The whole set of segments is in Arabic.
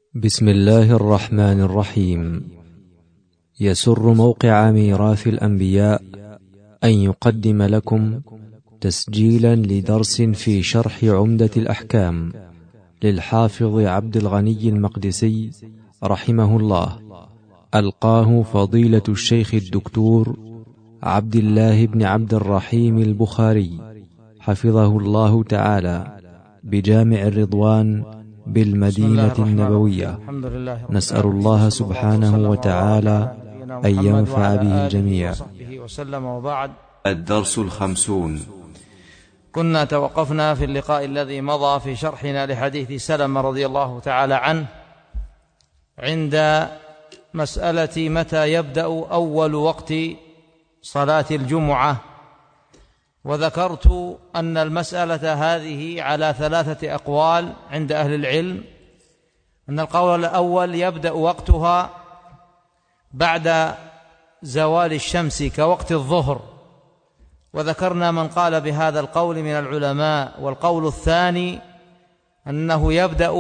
بسم الله الرحمن الرحيم. يسر موقع ميراث الأنبياء أن يقدم لكم تسجيلا لدرس في شرح عمدة الأحكام للحافظ عبد الغني المقدسي رحمه الله، ألقاه فضيلة الشيخ الدكتور عبد الله بن عبد الرحيم البخاري حفظه الله تعالى بجامع الرضوان بالمدينة النبوية. نسأل الله سبحانه وتعالى أن ينفع به الجميع. الدرس 50. كنا توقفنا في اللقاء الذي مضى في شرحنا لحديث سلمة رضي الله تعالى عنه عند مسألة متى يبدأ أول وقت صلاة الجمعة، وذكرت أن المسألة هذه على 3 أقوال عند أهل العلم. أن القول الأول يبدأ وقتها بعد زوال الشمس كوقت الظهر، وذكرنا من قال بهذا القول من العلماء. والقول الثاني أنه يبدأ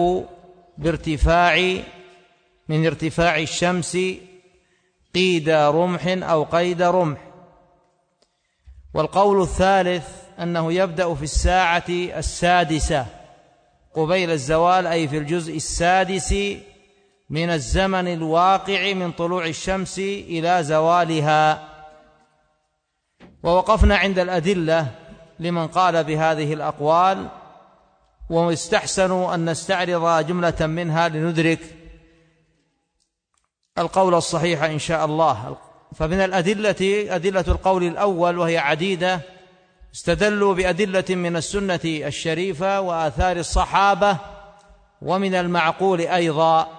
من ارتفاع الشمس قيد رمح أو قيد رمح. والقول الثالث أنه يبدأ في الساعة 6 قبيل الزوال، أي في الجزء 6 من الزمن الواقع من طلوع الشمس إلى زوالها. ووقفنا عند الأدلة لمن قال بهذه الأقوال، واستحسنوا أن نستعرض جملة منها لندرك القول الصحيح إن شاء الله. فمن الأدلة أدلة القول الأول وهي عديدة، استدلوا بأدلة من السنة الشريفة وآثار الصحابة ومن المعقول أيضا.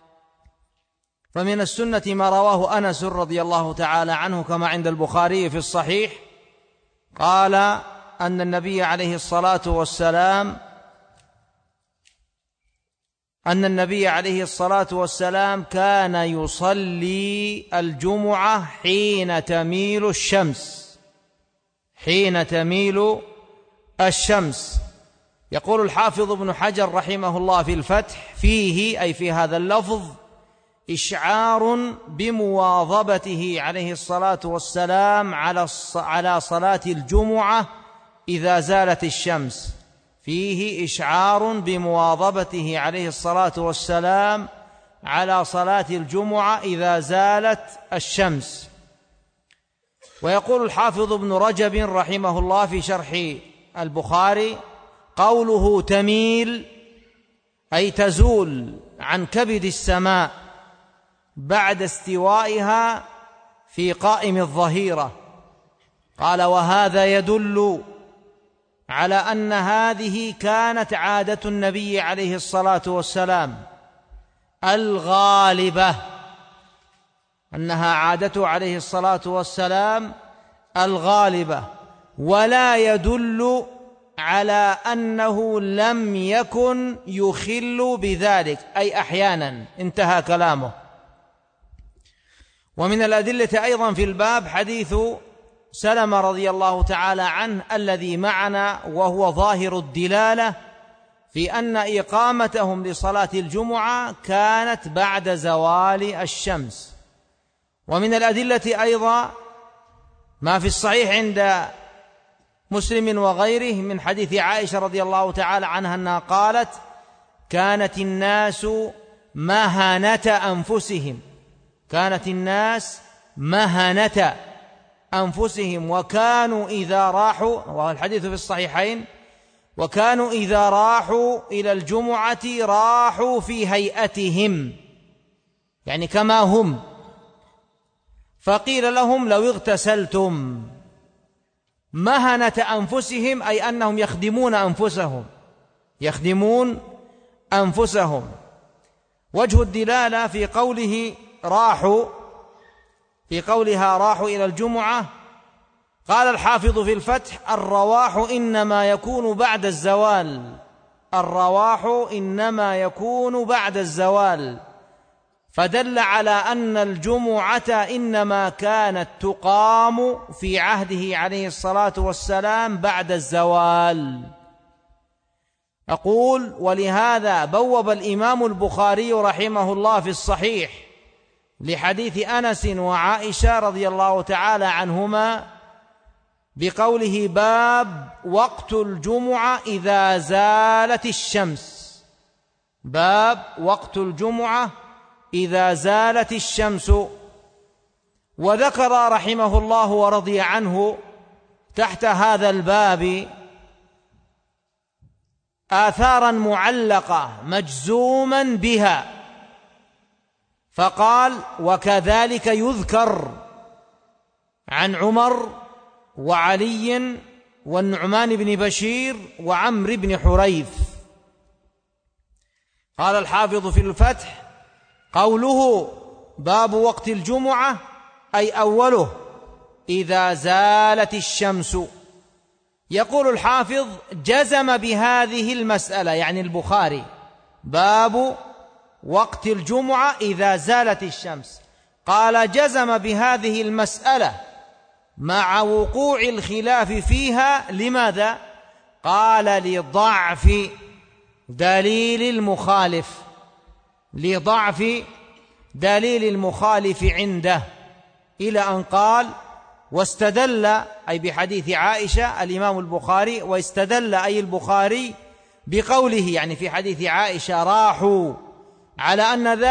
فمن السنة ما رواه أنس رضي الله تعالى عنه كما عند البخاري في الصحيح، قال أن النبي عليه الصلاة والسلام كان يصلي الجمعة حين تميل الشمس. يقول الحافظ ابن حجر رحمه الله في الفتح: فيه أي في هذا اللفظ إشعار بمواظبته عليه الصلاة والسلام على صلاة الجمعة إذا زالت الشمس. فيه إشعار بمواظبته عليه الصلاة والسلام على صلاة الجمعة إذا زالت الشمس. ويقول الحافظ ابن رجب رحمه الله في شرح البخاري: قوله تميل أي تزول عن كبد السماء بعد استوائها في قائم الظهيرة. قال: وهذا يدل على أن هذه كانت عادة النبي عليه الصلاة والسلام الغالبة، أنها عادته عليه الصلاة والسلام الغالبة، ولا يدل على أنه لم يكن يخل بذلك، أي أحيانا. انتهى كلامه. ومن الأدلة أيضا في الباب حديث سلمة رضي الله تعالى عنه الذي معنا، وهو ظاهر الدلالة في أن إقامتهم لصلاة الجمعة كانت بعد زوال الشمس. ومن الأدلة أيضا ما في الصحيح عند مسلم وغيره من حديث عائشة رضي الله تعالى عنها أنها قالت: كانت الناس مهنة أنفسهم وكانوا إذا راحوا، والحديث في الصحيحين، وكانوا إذا راحوا إلى الجمعة راحوا في هيئتهم، يعني كما هم. فقيل لهم: لو اغتسلتم. مهنة أنفسهم أي أنهم يخدمون أنفسهم. وجه الدلالة في قولها راحوا إلى الجمعة، قال الحافظ في الفتح: الرواح إنما يكون بعد الزوال، فدل على أن الجمعة إنما كانت تقام في عهده عليه الصلاة والسلام بعد الزوال. أقول: ولهذا بوب الإمام البخاري رحمه الله في الصحيح لحديث أنس وعائشة رضي الله تعالى عنهما بقوله: باب وقت الجمعة إذا زالت الشمس. باب وقت الجمعة إذا زالت الشمس. وذكر رحمه الله ورضي عنه تحت هذا الباب آثارا معلقة مجزوما بها، فقال: وكذلك يذكر عن عمر وعلي والنعمان بن بشير وعمرو بن حريث. قال الحافظ في الفتح: قوله باب وقت الجمعة أي أوله إذا زالت الشمس. يقول الحافظ: جزم بهذه المسألة، يعني البخاري، باب وقت الجمعة إذا زالت الشمس. قال: جزم بهذه المسألة مع وقوع الخلاف فيها. لماذا؟ قال: لضعف دليل المخالف، لضعف دليل المخالف عنده، إلى أن قال: واستدل، أي بحديث عائشة الإمام البخاري، واستدل أي البخاري بقوله، يعني في حديث عائشة: راحوا على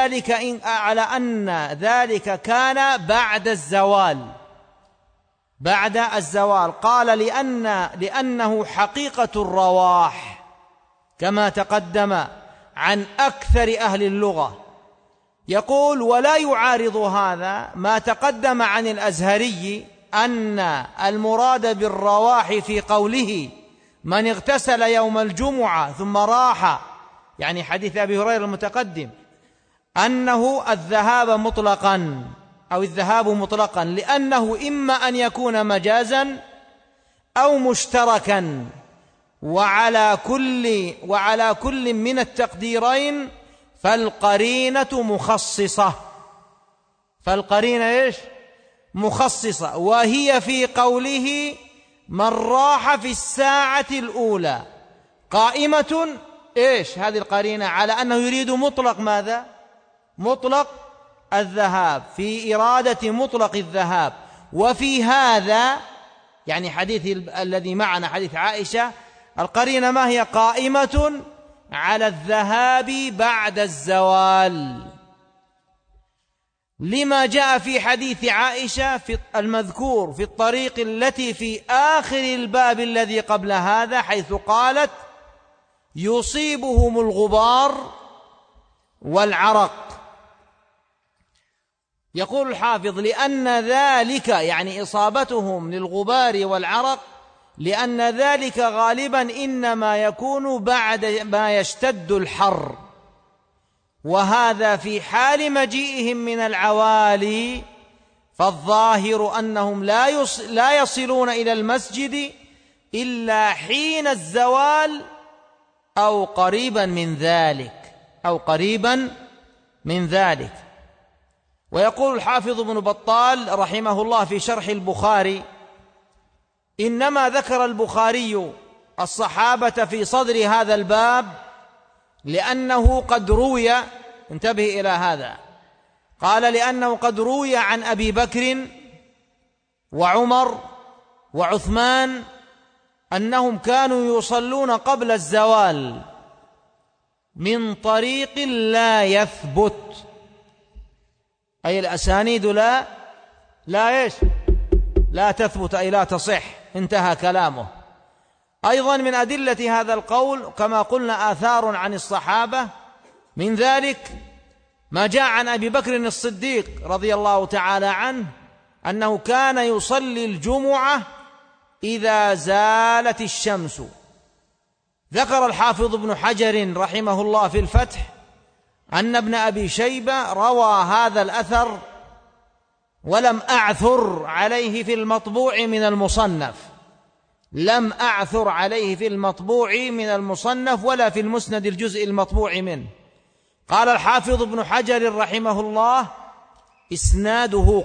أن ذلك كان بعد الزوال، بعد الزوال. قال: لأنه حقيقة الرواح، كما تقدم عن أكثر أهل اللغة. يقول: ولا يعارض هذا ما تقدم عن الأزهري أن المراد بالرواح في قوله: من اغتسل يوم الجمعة ثم راح، يعني حديث أبي هريرة المتقدم، أنه الذهاب مطلقا أو الذهاب مطلقا، لأنه إما أن يكون مجازا أو مشتركا، وعلى كل من التقديرين فالقرينة مخصصة. فالقرينة إيش؟ مخصصة، وهي في قوله: من راح في الساعة الأولى قائمة. إيش هذه القرينة؟ على أنه يريد مطلق ماذا؟ مطلق الذهاب، في إرادة مطلق الذهاب. وفي هذا، يعني حديث الذي معنا حديث عائشة، القرينة ما هي؟ قائمة على الذهاب بعد الزوال، لما جاء في حديث عائشة في المذكور في الطريق التي في آخر الباب الذي قبل هذا، حيث قالت: يصيبهم الغبار والعرق. يقول الحافظ: لأن ذلك، يعني إصابتهم للغبار والعرق، لأن ذلك غالبا إنما يكون بعد ما يشتد الحر، وهذا في حال مجيئهم من العوالي، فالظاهر أنهم لا يصلون إلى المسجد إلا حين الزوال أو قريبا من ذلك. ويقول الحافظ ابن بطال رحمه الله في شرح البخاري: إنما ذكر البخاري الصحابة في صدر هذا الباب لأنه قد روي، انتبه إلى هذا، قال: لأنه قد روي عن أبي بكر وعمر وعثمان أنهم كانوا يصلون قبل الزوال من طريق لا يثبت، أي الأسانيد لا تثبت، أي لا تصح. انتهى كلامه. أيضا من أدلة هذا القول كما قلنا آثار عن الصحابة، من ذلك ما جاء عن أبي بكر الصديق رضي الله تعالى عنه أنه كان يصلي الجمعة إذا زالت الشمس. ذكر الحافظ ابن حجر رحمه الله في الفتح أن ابن أبي شيبة روى هذا الأثر ولم أعثر عليه في المطبوع من المصنف، لم أعثر عليه في المطبوع من المصنف ولا في المسند الجزء المطبوع منه. قال الحافظ ابن حجر رحمه الله: إسناده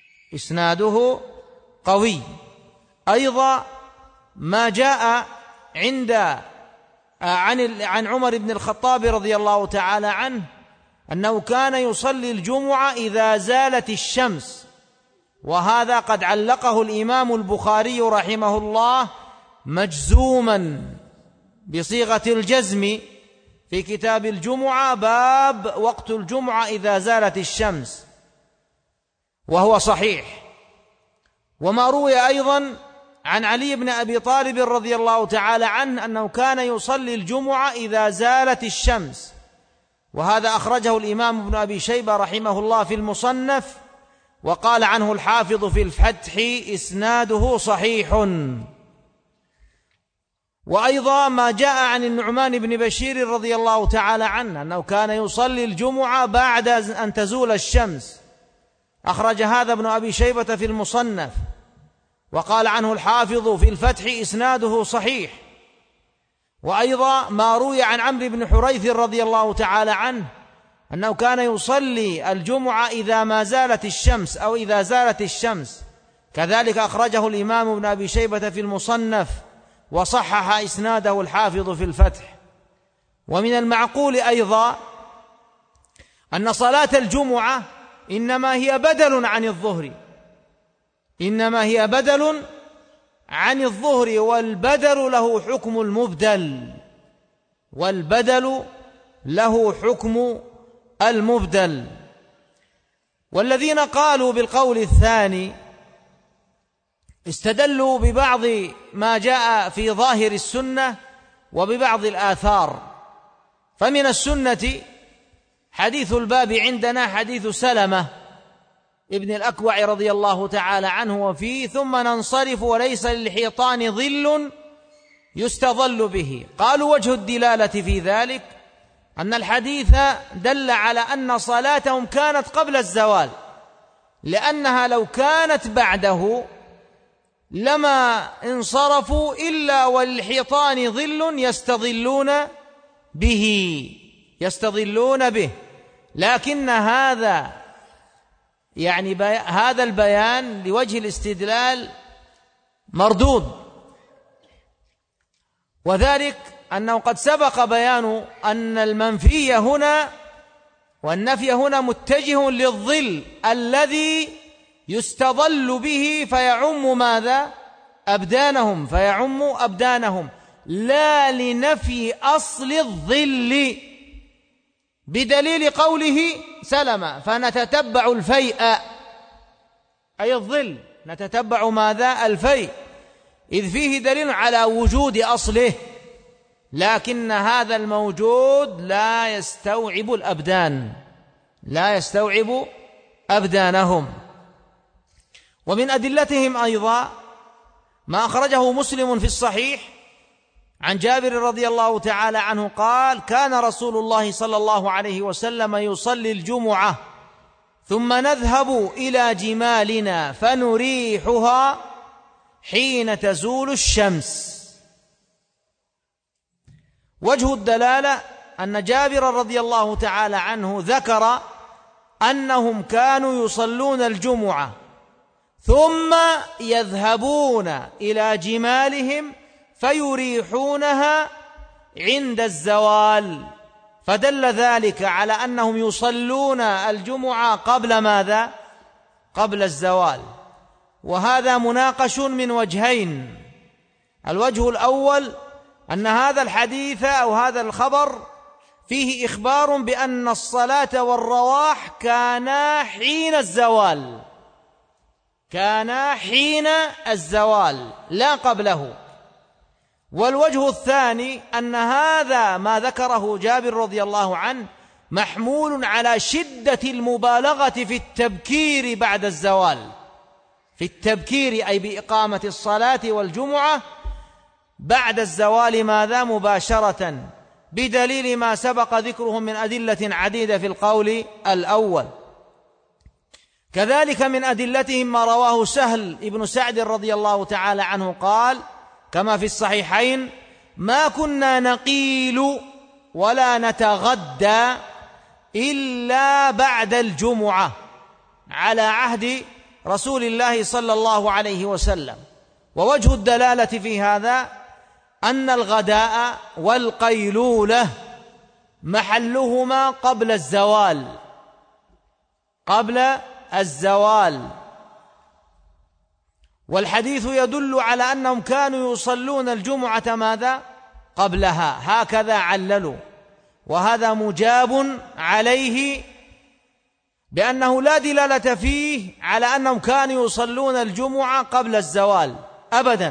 قوي. أيضا ما جاء عن عمر بن الخطاب رضي الله تعالى عنه أنه كان يصلي الجمعة إذا زالت الشمس، وهذا قد علقه الإمام البخاري رحمه الله مجزوما بصيغة الجزم في كتاب الجمعة، باب وقت الجمعة إذا زالت الشمس، وهو صحيح. وما روي أيضا عن علي بن أبي طالب رضي الله تعالى عنه أنه كان يصلي الجمعة إذا زالت الشمس، وهذا أخرجه الإمام ابن أبي شيبة رحمه الله في المصنف، وقال عنه الحافظ في الفتح إسناده صحيح. وأيضا ما جاء عن النعمان بن بشير رضي الله تعالى عنه أنه كان يصلي الجمعة بعد أن تزول الشمس، أخرج هذا ابن أبي شيبة في المصنف، وقال عنه الحافظ في الفتح إسناده صحيح. وأيضا ما روي عن عمرو بن حريث رضي الله تعالى عنه أنه كان يصلي الجمعة إذا ما زالت الشمس أو إذا زالت الشمس، كذلك أخرجه الإمام ابن أبي شيبة في المصنف، وصحح إسناده الحافظ في الفتح. ومن المعقول أيضا أن صلاة الجمعة إنما هي بدل عن الظهر، إنما هي بدل عن الظهر، والبدل له حكم المبدل، والبدل له حكم المبدل. والذين قالوا بالقول الثاني استدلوا ببعض ما جاء في ظاهر السنة وببعض الآثار. فمن السنة حديث الباب عندنا حديث سلمة ابن الأكوع رضي الله تعالى عنه وفيه: ثم ننصرف وليس للحيطان ظل يستظل به. قالوا وجه الدلالة في ذلك أن الحديث دل على أن صلاتهم كانت قبل الزوال، لأنها لو كانت بعده لما انصرفوا إلا والحيطان ظل يستظلون به. لكن هذا هذا البيان لوجه الاستدلال مردود، وذلك أنه قد سبق بيان أن المنفي هنا والنفي هنا متجه للظل الذي يستظل به فيعم ماذا؟ أبدانهم، لا لنفي أصل الظل، بدليل قوله سلمة: فنتتبع الفيء، أي الظل، نتتبع ماذا؟ الفيء، إذ فيه دليل على وجود أصله، لكن هذا الموجود لا يستوعب أبدانهم. ومن أدلتهم أيضا ما أخرجه مسلم في الصحيح عن جابر رضي الله تعالى عنه قال: كان رسول الله صلى الله عليه وسلم يصلي الجمعة ثم نذهب إلى جمالنا فنريحها حين تزول الشمس. وجه الدلالة أن جابر رضي الله تعالى عنه ذكر أنهم كانوا يصلون الجمعة ثم يذهبون إلى جمالهم فيريحونها عند الزوال، فدل ذلك على أنهم يصلون الجمعة قبل ماذا؟ قبل الزوال. وهذا مناقش من وجهين: الوجه الأول أن هذا الحديث أو هذا الخبر فيه إخبار بأن الصلاة والرواح كانا حين الزوال لا قبله. والوجه الثاني أن هذا ما ذكره جابر رضي الله عنه محمول على شدة المبالغة في التبكير بعد الزوال، في التبكير أي بإقامة الصلاة والجمعة بعد الزوال ماذا؟ مباشرة، بدليل ما سبق ذكره من أدلة عديدة في القول الأول. كذلك من أدلتهم ما رواه سهل ابن سعد رضي الله تعالى عنه قال كما في الصحيحين: ما كنا نقيل ولا نتغدى إلا بعد الجمعة على عهد رسول الله صلى الله عليه وسلم. ووجه الدلالة في هذا أن الغداء والقيلولة محلهما قبل الزوال، والحديث يدل على أنهم كانوا يصلون الجمعة ماذا؟ قبلها، هكذا عللوا، وهذا مجاب عليه بأنه لا دلالة فيه على أنهم كانوا يصلون الجمعة قبل الزوال أبدا،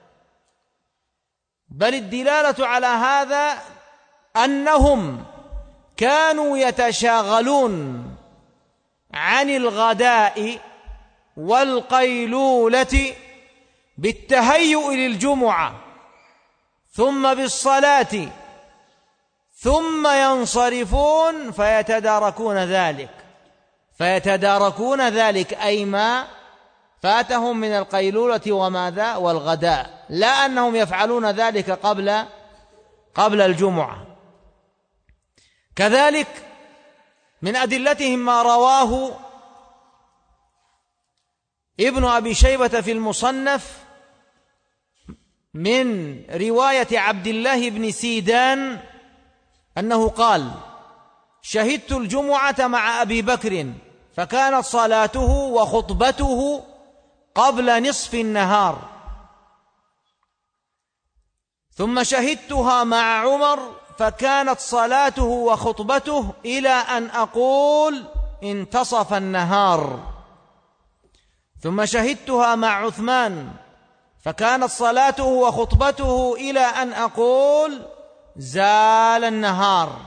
بل الدلالة على هذا أنهم كانوا يتشاغلون عن الغداء والقيلولة بالتهيؤ للجمعة ثم بالصلاة، ثم ينصرفون فيتداركون ذلك أي ما فاتهم من القيلولة وماذا؟ والغداء، لا أنهم يفعلون ذلك قبل الجمعة. كذلك من أدلتهم ما رواه ابن أبي شيبة في المصنف من رواية عبد الله بن سيدان أنه قال: شهدت الجمعة مع أبي بكر فكانت صلاته وخطبته قبل نصف النهار، ثم شهدتها مع عمر فكانت صلاته وخطبته إلى أن أقول انتصف النهار، ثم شهدتها مع عثمان فكانت صلاته وخطبته إلى أن أقول زال النهار،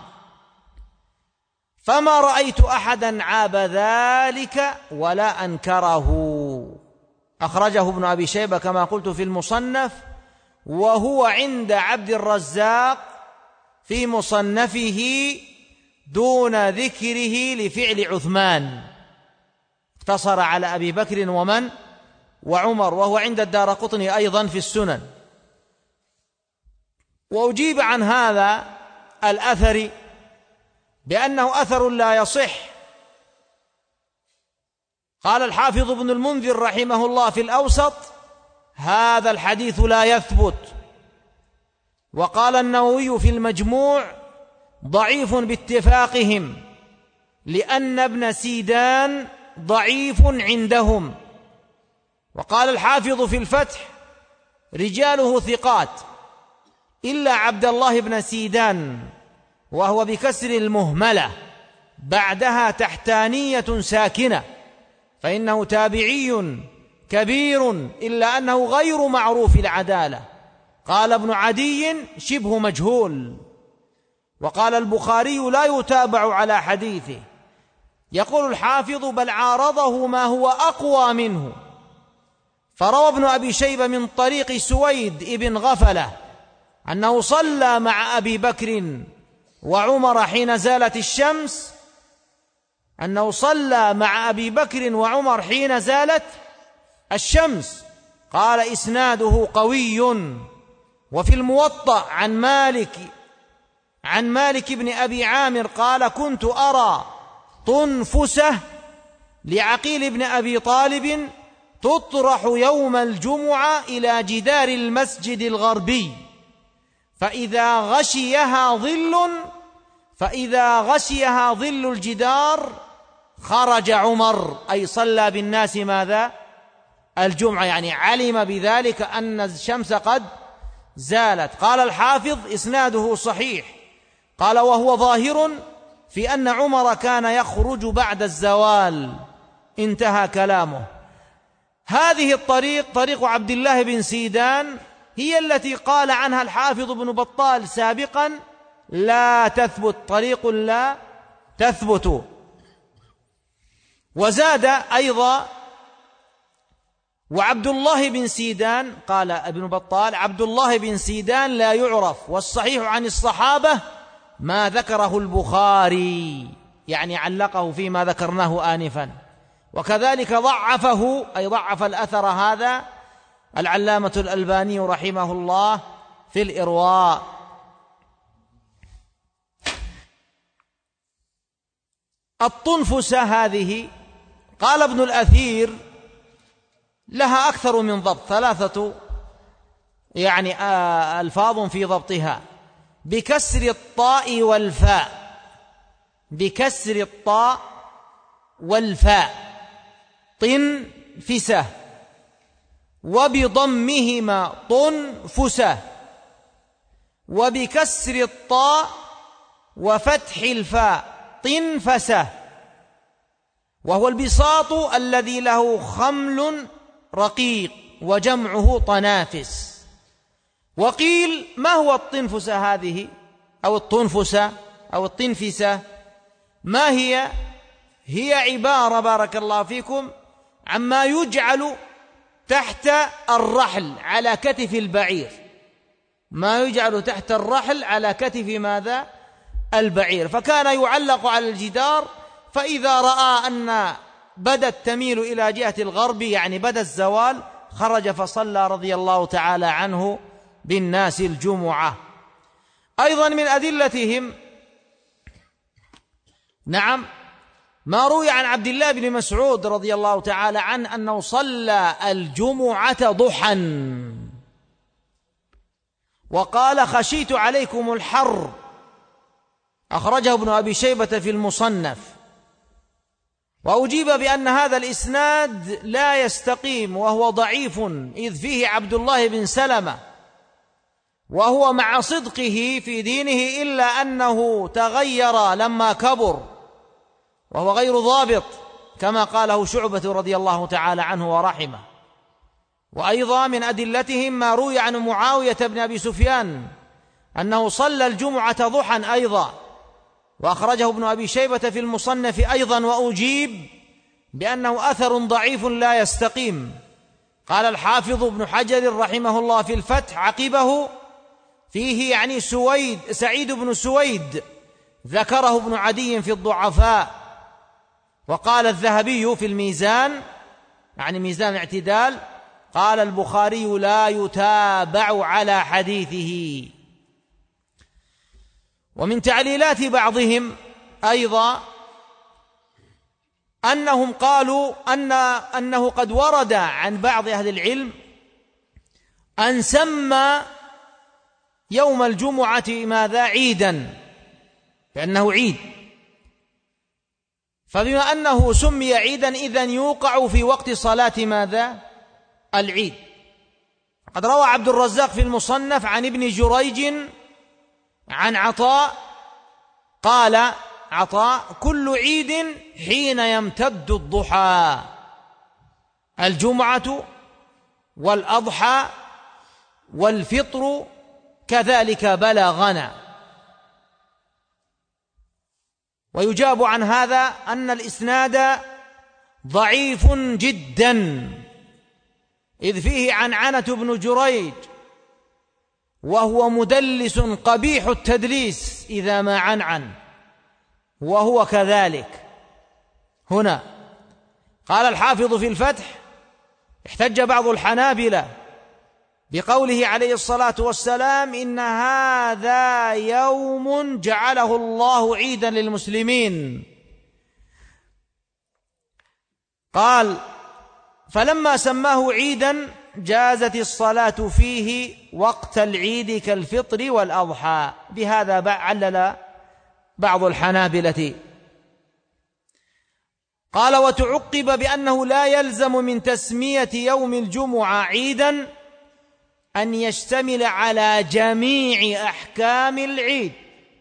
فما رأيت أحدا عاب ذلك ولا أنكره. أخرجه ابن أبي شيبة كما قلت في المصنف، وهو عند عبد الرزاق في مصنفه دون ذكره لفعل عثمان، اقتصر على أبي بكر وعمر، وهو عند الدارقطني أيضا في السنن. وأجيب عن هذا الأثر بأنه أثر لا يصح. قال الحافظ ابن المنذر رحمه الله في الأوسط: هذا الحديث لا يثبت. وقال النووي في المجموع: ضعيف باتفاقهم، لأن ابن سيدان ضعيف عندهم. وقال الحافظ في الفتح: رجاله ثقات إلا عبد الله بن سيدان، وهو بكسر المهملة بعدها تحتانية ساكنة، فإنه تابعي كبير إلا أنه غير معروف العدالة. قال ابن عدي: شبه مجهول. وقال البخاري: لا يتابع على حديثه. يقول الحافظ: بل عارضه ما هو أقوى منه، فروى ابن أبي شيبة من طريق سويد ابن غفلة أنه صلى مع أبي بكر وعمر حين زالت الشمس، قال: إسناده قوي. وفي الموطأ عن مالك بن أبي عامر قال: كنت أرى طنفسة لعقيل بن أبي طالب تطرح يوم الجمعة إلى جدار المسجد الغربي، فإذا غشيها ظل الجدار خرج عمر، أي صلى بالناس ماذا؟ الجمعة، يعني علم بذلك أن الشمس قد زالت. قال الحافظ: إسناده صحيح. قال: وهو ظاهر في أن عمر كان يخرج بعد الزوال. انتهى كلامه. هذه طريق عبد الله بن سيدان هي التي قال عنها الحافظ ابن بطال سابقا: لا تثبت، طريق لا تثبت. وزاد أيضا: وعبد الله بن سيدان، قال ابن بطال: عبد الله بن سيدان لا يعرف، والصحيح عن الصحابة ما ذكره البخاري، يعني علقه فيما ذكرناه آنفا. وكذلك ضعفه، أي ضعف الأثر هذا، العلامة الألباني رحمه الله في الإرواء. الطنفسة هذه قال ابن الأثير لها أكثر من ضبط، 3 يعني ألفاظ في ضبطها، بكسر الطاء والفاء، بكسر الطاء والفاء طنفسة، وبضمهما طنفسة، وبكسر الطاء وفتح الفاء طنفسة، وهو البساط الذي له خمل رقيق وجمعه طنافس. وقيل ما هو الطنفسة هذه أو الطنفسة أو الطنفسة؟ ما هي؟ هي عبارة بارك الله فيكم عما يجعل تحت الرحل على كتف البعير، ما يجعل تحت الرحل على كتف ماذا؟ البعير. فكان يعلق على الجدار، فإذا رأى أن بدت تميل إلى جهة الغرب يعني بدا الزوال خرج فصلى رضي الله تعالى عنه بالناس الجمعة. أيضا من أدلتهم نعم ما روي عن عبد الله بن مسعود رضي الله تعالى عنه أنه صلى الجمعة ضحى وقال خشيت عليكم الحر، أخرجه ابن أبي شيبة في المصنف. وأجيب بأن هذا الإسناد لا يستقيم وهو ضعيف، إذ فيه عبد الله بن سلمة، وهو مع صدقه في دينه إلا أنه تغير لما كبر وهو غير ضابط كما قاله شعبة رضي الله تعالى عنه ورحمه. وأيضا من أدلتهم ما روي عن معاوية بن أبي سفيان أنه صلى الجمعة ضحى أيضا، وأخرجه ابن أبي شيبة في المصنف أيضا، وأجيب بأنه أثر ضعيف لا يستقيم. قال الحافظ ابن حجر رحمه الله في الفتح عقبه فيه يعني سعيد بن سويد، ذكره ابن عدي في الضعفاء. وقال الذهبي في الميزان يعني ميزان الاعتدال قال البخاري لا يتابع على حديثه. ومن تعليلات بعضهم أيضا أنهم قالوا أنه قد ورد عن بعض أهل العلم أن سمى يوم الجمعة ماذا؟ عيدا، لأنه عيد، فبما أنه سمي عيدا إذن يوقع في وقت صلاة ماذا؟ العيد. قد روى عبد الرزاق في المصنف عن ابن جريج عن عطاء قال عطاء كل عيد حين يمتد الضحى، الجمعة والأضحى والفطر كذلك بلغنا. ويجاب عن هذا أن الإسناد ضعيف جدا، إذ فيه عنعنة بن جريج وهو مدلس قبيح التدليس إذا ما عنعن، وهو كذلك هنا. قال الحافظ في الفتح احتج بعض الحنابلة بقوله عليه الصلاة والسلام إن هذا يوم جعله الله عيدا للمسلمين. قال فلما سماه عيدا جازت الصلاة فيه وقت العيد كالفطر والأضحى. بهذا علل بعض الحنابلة. قال وتعقب بأنه لا يلزم من تسمية يوم الجمعة عيدا أن يشتمل على جميع أحكام العيد،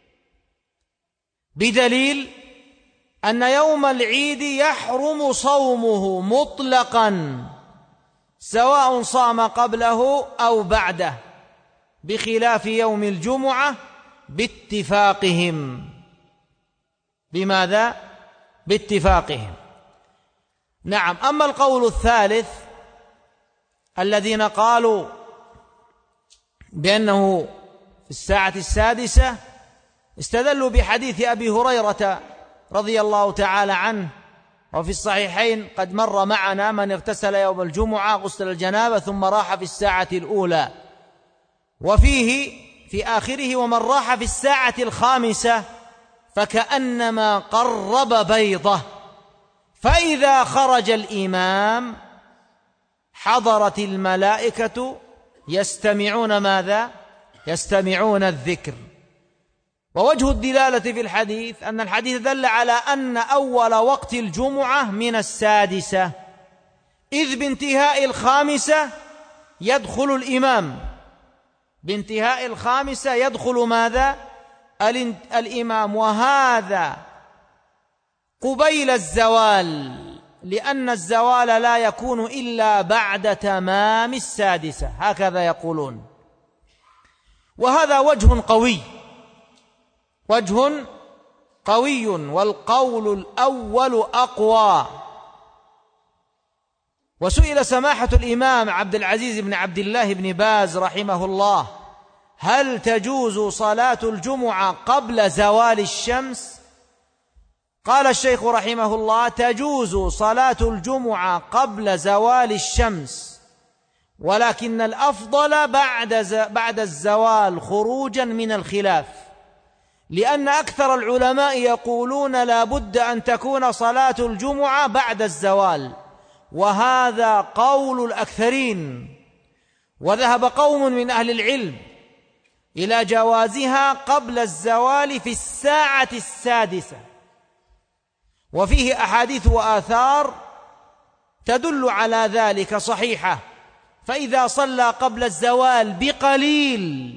بدليل أن يوم العيد يحرم صومه مطلقا سواء صام قبله أو بعده، بخلاف يوم الجمعة باتفاقهم. بماذا؟ باتفاقهم. نعم. أما القول الثالث الذين قالوا بأنه في الساعة السادسة استدلوا بحديث أبي هريرة رضي الله تعالى عنه، وفي الصحيحين قد مر معنا من اغتسل يوم الجمعة غسل الجنابة ثم راح في الساعة الأولى، وفيه في آخره ومن راح في الساعة الخامسة فكأنما قرب بيضة، فإذا خرج الإمام حضرت الملائكة يستمعون ماذا؟ يستمعون الذكر. ووجه الدلالة في الحديث أن الحديث دل على أن أول وقت الجمعة من 6، إذ بانتهاء 5 يدخل الإمام، بانتهاء 5 يدخل ماذا؟ الإمام، وهذا قبيل الزوال، لأن الزوال لا يكون إلا بعد تمام 6، هكذا يقولون. وهذا وجه قوي، وجه قوي، والقول الأول أقوى. وسئل سماحة الإمام عبد العزيز بن عبد الله بن باز رحمه الله: هل تجوز صلاة الجمعة قبل زوال الشمس؟ قال الشيخ رحمه الله: تجوز صلاة الجمعة قبل زوال الشمس، ولكن الأفضل بعد الزوال خروجا من الخلاف، لأن أكثر العلماء يقولون لا بد أن تكون صلاة الجمعة بعد الزوال، وهذا قول الأكثرين. وذهب قوم من أهل العلم إلى جوازها قبل الزوال في 6، وفيه أحاديث وآثار تدل على ذلك صحيحة. فإذا صلى قبل الزوال بقليل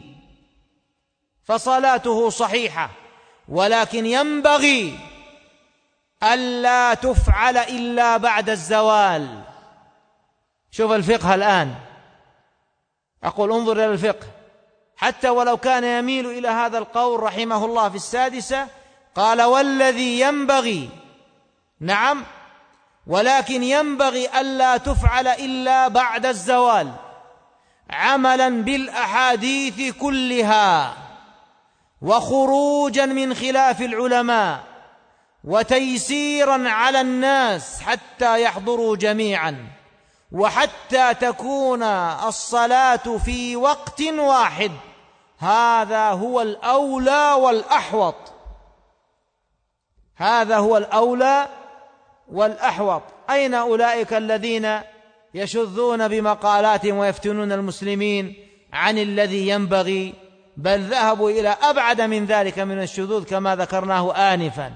فصلاته صحيحة، ولكن ينبغي ألا تفعل إلا بعد الزوال. شوف الفقه الآن، أقول انظر إلى الفقه، حتى ولو كان يميل إلى هذا القول رحمه الله في 6، قال: والذي ينبغي، نعم، ولكن ينبغي ألا تفعل إلا بعد الزوال، عملا بالأحاديث كلها، وخروجا من خلاف العلماء، وتيسيرا على الناس حتى يحضروا جميعا، وحتى تكون الصلاة في وقت واحد. هذا هو الأولى والأحوط، هذا هو الأولى والأحوط. أين أولئك الذين يشذون بمقالات ويفتنون المسلمين عن الذي ينبغي؟ بل ذهبوا إلى أبعد من ذلك من الشذوذ كما ذكرناه آنفا.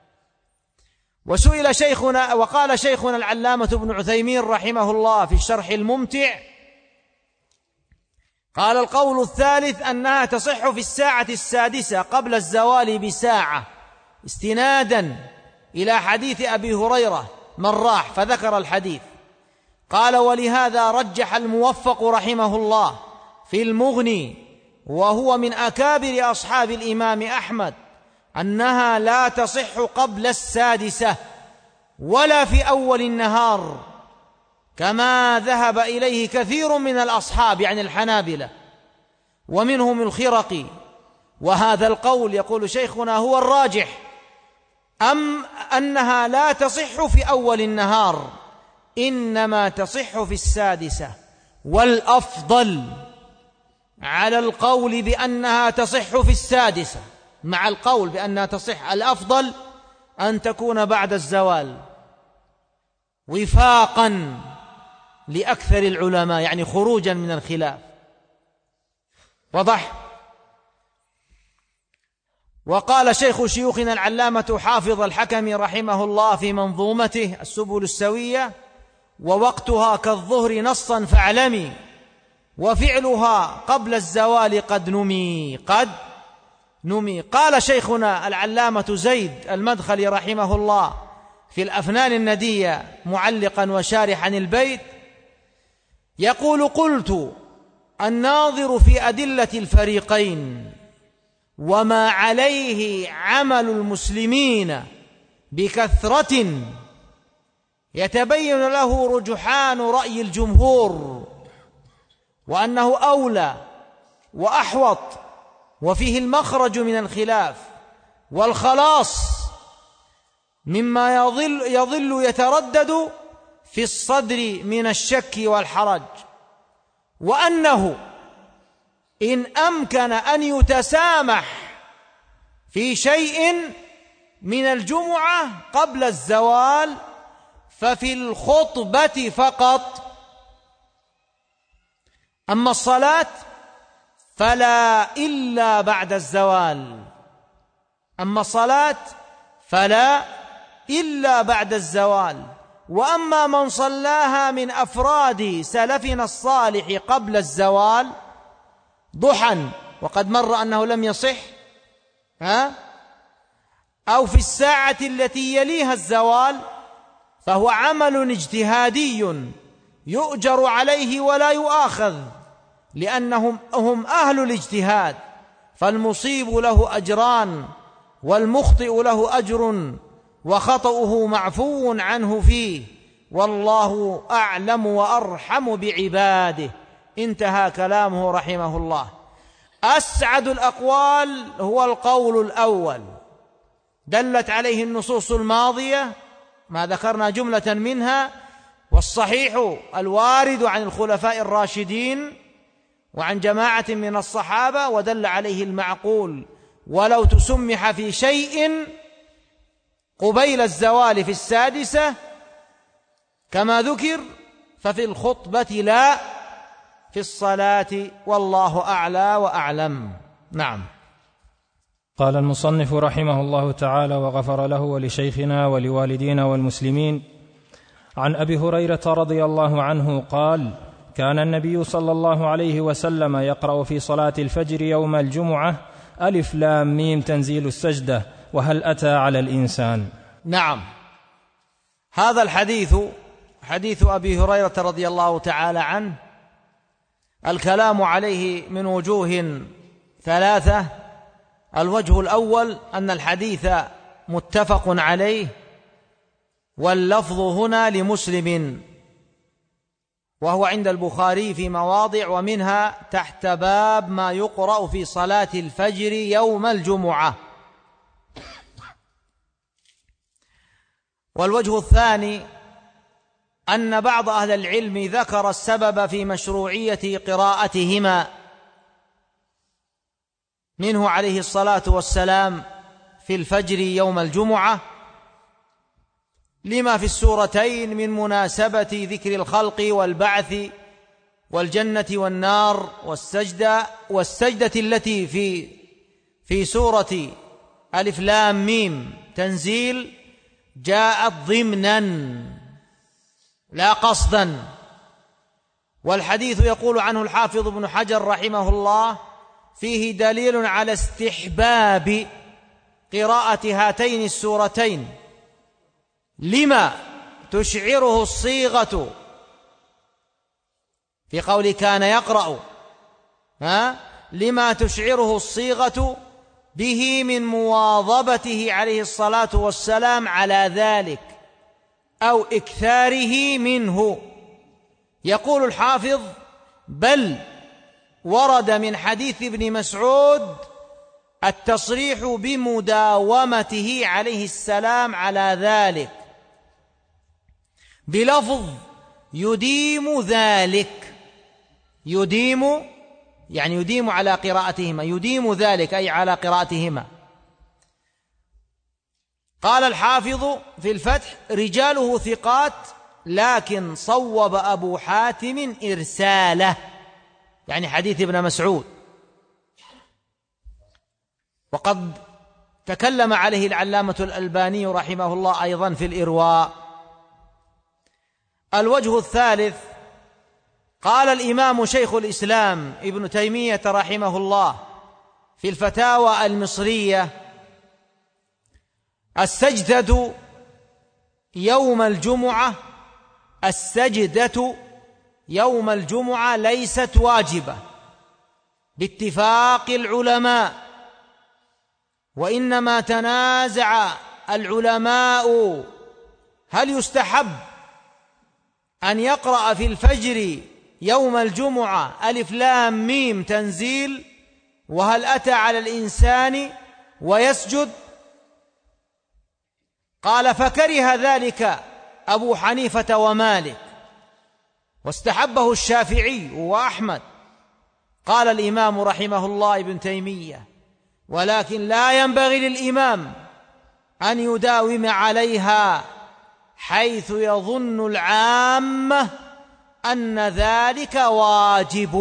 وسئل شيخنا، وقال شيخنا العلامة ابن عثيمين رحمه الله في الشرح الممتع، قال: القول الثالث أنها تصح في 6 قبل الزوال بساعة، استنادا إلى حديث أبي هريرة من راح، فذكر الحديث. قال: ولهذا رجح الموفق رحمه الله في المغني، وهو من أكابر أصحاب الإمام أحمد، أنها لا تصح قبل 6 ولا في أول النهار، كما ذهب إليه كثير من الأصحاب، يعني الحنابلة، ومنهم الخرقي. وهذا القول يقول شيخنا هو الراجح، أنها لا تصح في أول النهار، إنما تصح في 6. والأفضل على القول بأنها تصح في 6، مع القول بأنها تصح، الأفضل أن تكون بعد الزوال، وفاقا لأكثر العلماء، يعني خروجا من الخلاف. وضح. وقال شيخ شيوخنا العلامة حافظ الحكم رحمه الله في منظومته السبل السوية: ووقتها كالظهر نصا فاعلمي، وفعلها قبل الزوال قد نمي، قد نمي. قال شيخنا العلامة زيد المدخلي رحمه الله في الأفنان الندية معلقا وشارحا البيت، يقول: قلت: الناظر في أدلة الفريقين وما عليه عمل المسلمين بكثرة يتبين له رجحان رأي الجمهور، وأنه أولى وأحوط، وفيه المخرج من الخلاف والخلاص مما يظل يتردد في الصدر من الشك والحرج، وأنه إن أمكن أن يتسامح في شيء من الجمعة قبل الزوال ففي الخطبة فقط، أما الصلاة فلا إلا بعد الزوال، أما الصلاة فلا إلا بعد الزوال. وأما من صلاها من أفراد سلفنا الصالح قبل الزوال ضحى، وقد مر أنه لم يصح، أو في الساعة التي يليها الزوال، فهو عمل اجتهادي يؤجر عليه ولا يؤاخذ، لأنهم هم أهل الاجتهاد، فالمصيب له أجران والمخطئ له أجر وخطأه معفو عنه فيه، والله أعلم وأرحم بعباده. انتهى كلامه رحمه الله. أسعد الأقوال هو القول الأول، دلت عليه النصوص الماضية ما ذكرنا جملة منها، والصحيح الوارد عن الخلفاء الراشدين وعن جماعة من الصحابة، ودل عليه المعقول ولو تسمح في شيء قبيل الزوال في السادسة كما ذكر، ففي الخطبة لا في الصلاة، والله أعلى وأعلم. نعم. قال المصنف رحمه الله تعالى وغفر له ولشيخنا ولوالدينا والمسلمين: عن أبي هريرة رضي الله عنه قال: كان النبي صلى الله عليه وسلم يقرأ في صلاة الفجر يوم الجمعة ألف لام ميم تنزيل السجدة وهل أتى على الإنسان. نعم، هذا الحديث حديث أبي هريرة رضي الله تعالى عنه، الكلام عليه من وجوه ثلاثة. الوجه الأول أن الحديث متفق عليه، واللفظ هنا لمسلم، وهو عند البخاري في مواضع، ومنها تحت باب ما يقرأ في صلاة الفجر يوم الجمعة. والوجه الثاني أن بعض أهل العلم ذكر السبب في مشروعية قراءتهما، منه عليه الصلاة والسلام في الفجر يوم الجمعة لما في السورتين من مناسبة ذكر الخلق والبعث والجنة والنار والسجدة التي في سورة ألف لام ميم تنزيل جاءت ضمنا لا قصدا. والحديث يقول عنه الحافظ ابن حجر رحمه الله: فيه دليل على استحباب قراءة هاتين السورتين لما تشعره الصيغة في قول كان يقرأ، لما تشعره الصيغة به من مواظبته عليه الصلاة والسلام على ذلك أو إكثاره منه. يقول الحافظ: بل ورد من حديث ابن مسعود التصريح بمداومته عليه السلام على ذلك بلفظ يديم ذلك، يديم يعني يديم على قراءتهما، يديم ذلك أي على قراءتهما. قال الحافظ في الفتح: رجاله ثقات، لكن صوب أبو حاتم إرساله، يعني حديث ابن مسعود، وقد تكلم عليه العلامة الألباني رحمه الله أيضا في الإرواء. الوجه الثالث قال الإمام شيخ الإسلام ابن تيمية رحمه الله في الفتاوى المصرية: السجدة يوم الجمعة، السجدة يوم الجمعة ليست واجبة باتفاق العلماء، وإنما تنازع العلماء هل يستحب أن يقرأ في الفجر يوم الجمعة ألف لام ميم تنزيل وهل أتى على الإنسان ويسجد. قال: فكره ذلك أبو حنيفة ومالك، واستحبه الشافعي وأحمد. قال الإمام رحمه الله ابن تيمية: ولكن لا ينبغي للإمام أن يداوم عليها، حيث يظن العامة أن ذلك واجب،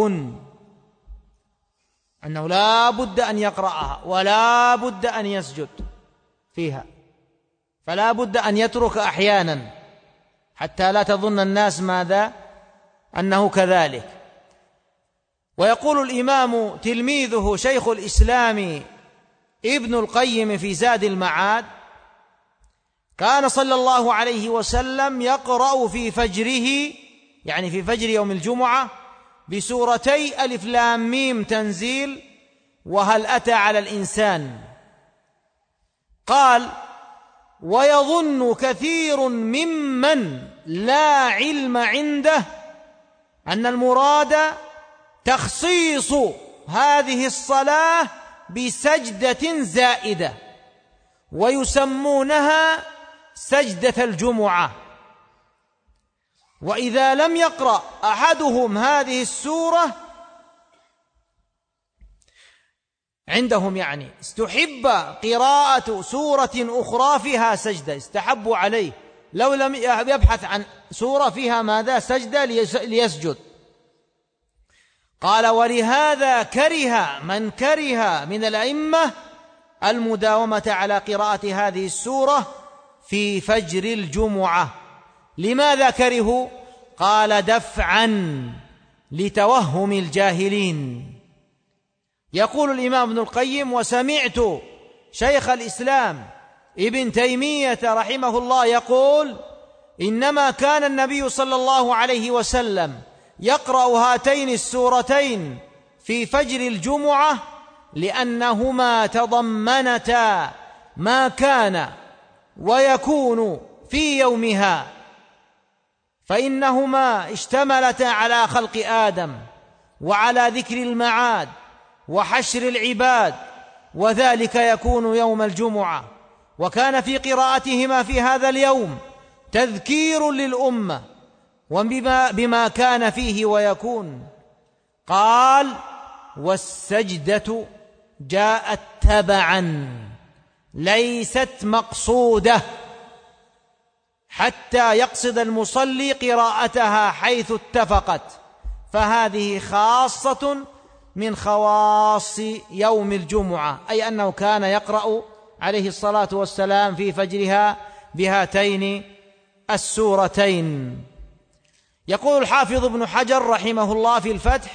أنه لا بد أن يقرأها ولا بد أن يسجد فيها، فلا بد أن يترك أحيانا حتى لا تظن الناس ماذا؟ أنه كذلك. ويقول الإمام تلميذه شيخ الإسلام ابن القيم في زاد المعاد: كان صلى الله عليه وسلم يقرأ في فجره، يعني في فجر يوم الجمعة، بسورتي ألف لام ميم تنزيل وهل أتى على الإنسان. قال: ويظن كثير ممن لا علم عنده أن المراد تخصيص هذه الصلاة بسجدة زائدة، ويسمونها سجدة الجمعة. وإذا لم يقرأ أحدهم هذه السورة عندهم، يعني استحب قراءة سورة أخرى فيها سجدة، استحبوا عليه لو لم يبحث عن سورة فيها ماذا؟ سجدة ليسجد. قال: ولهذا كره من كره من الأئمة المداومة على قراءة هذه السورة في فجر الجمعة. لماذا كرهوا؟ قال: دفعا لتوهم الجاهلين. يقول الإمام ابن القيم: وسمعت شيخ الإسلام ابن تيمية رحمه الله يقول: إنما كان النبي صلى الله عليه وسلم يقرأ هاتين السورتين في فجر الجمعة لأنهما تضمنتا ما كان ويكون في يومها، فإنهما اشتملتا على خلق آدم وعلى ذكر المعاد وحشر العباد، وذلك يكون يوم الجمعة. وكان في قراءتهما في هذا اليوم تذكير للأمة بما كان فيه ويكون. قال: والسجدة جاءت تبعا ليست مقصودة حتى يقصد المصلي قراءتها حيث اتفقت، فهذه خاصة من خواص يوم الجمعة، أي أنه كان يقرأ عليه الصلاة والسلام في فجرها بهاتين السورتين. يقول الحافظ ابن حجر رحمه الله في الفتح: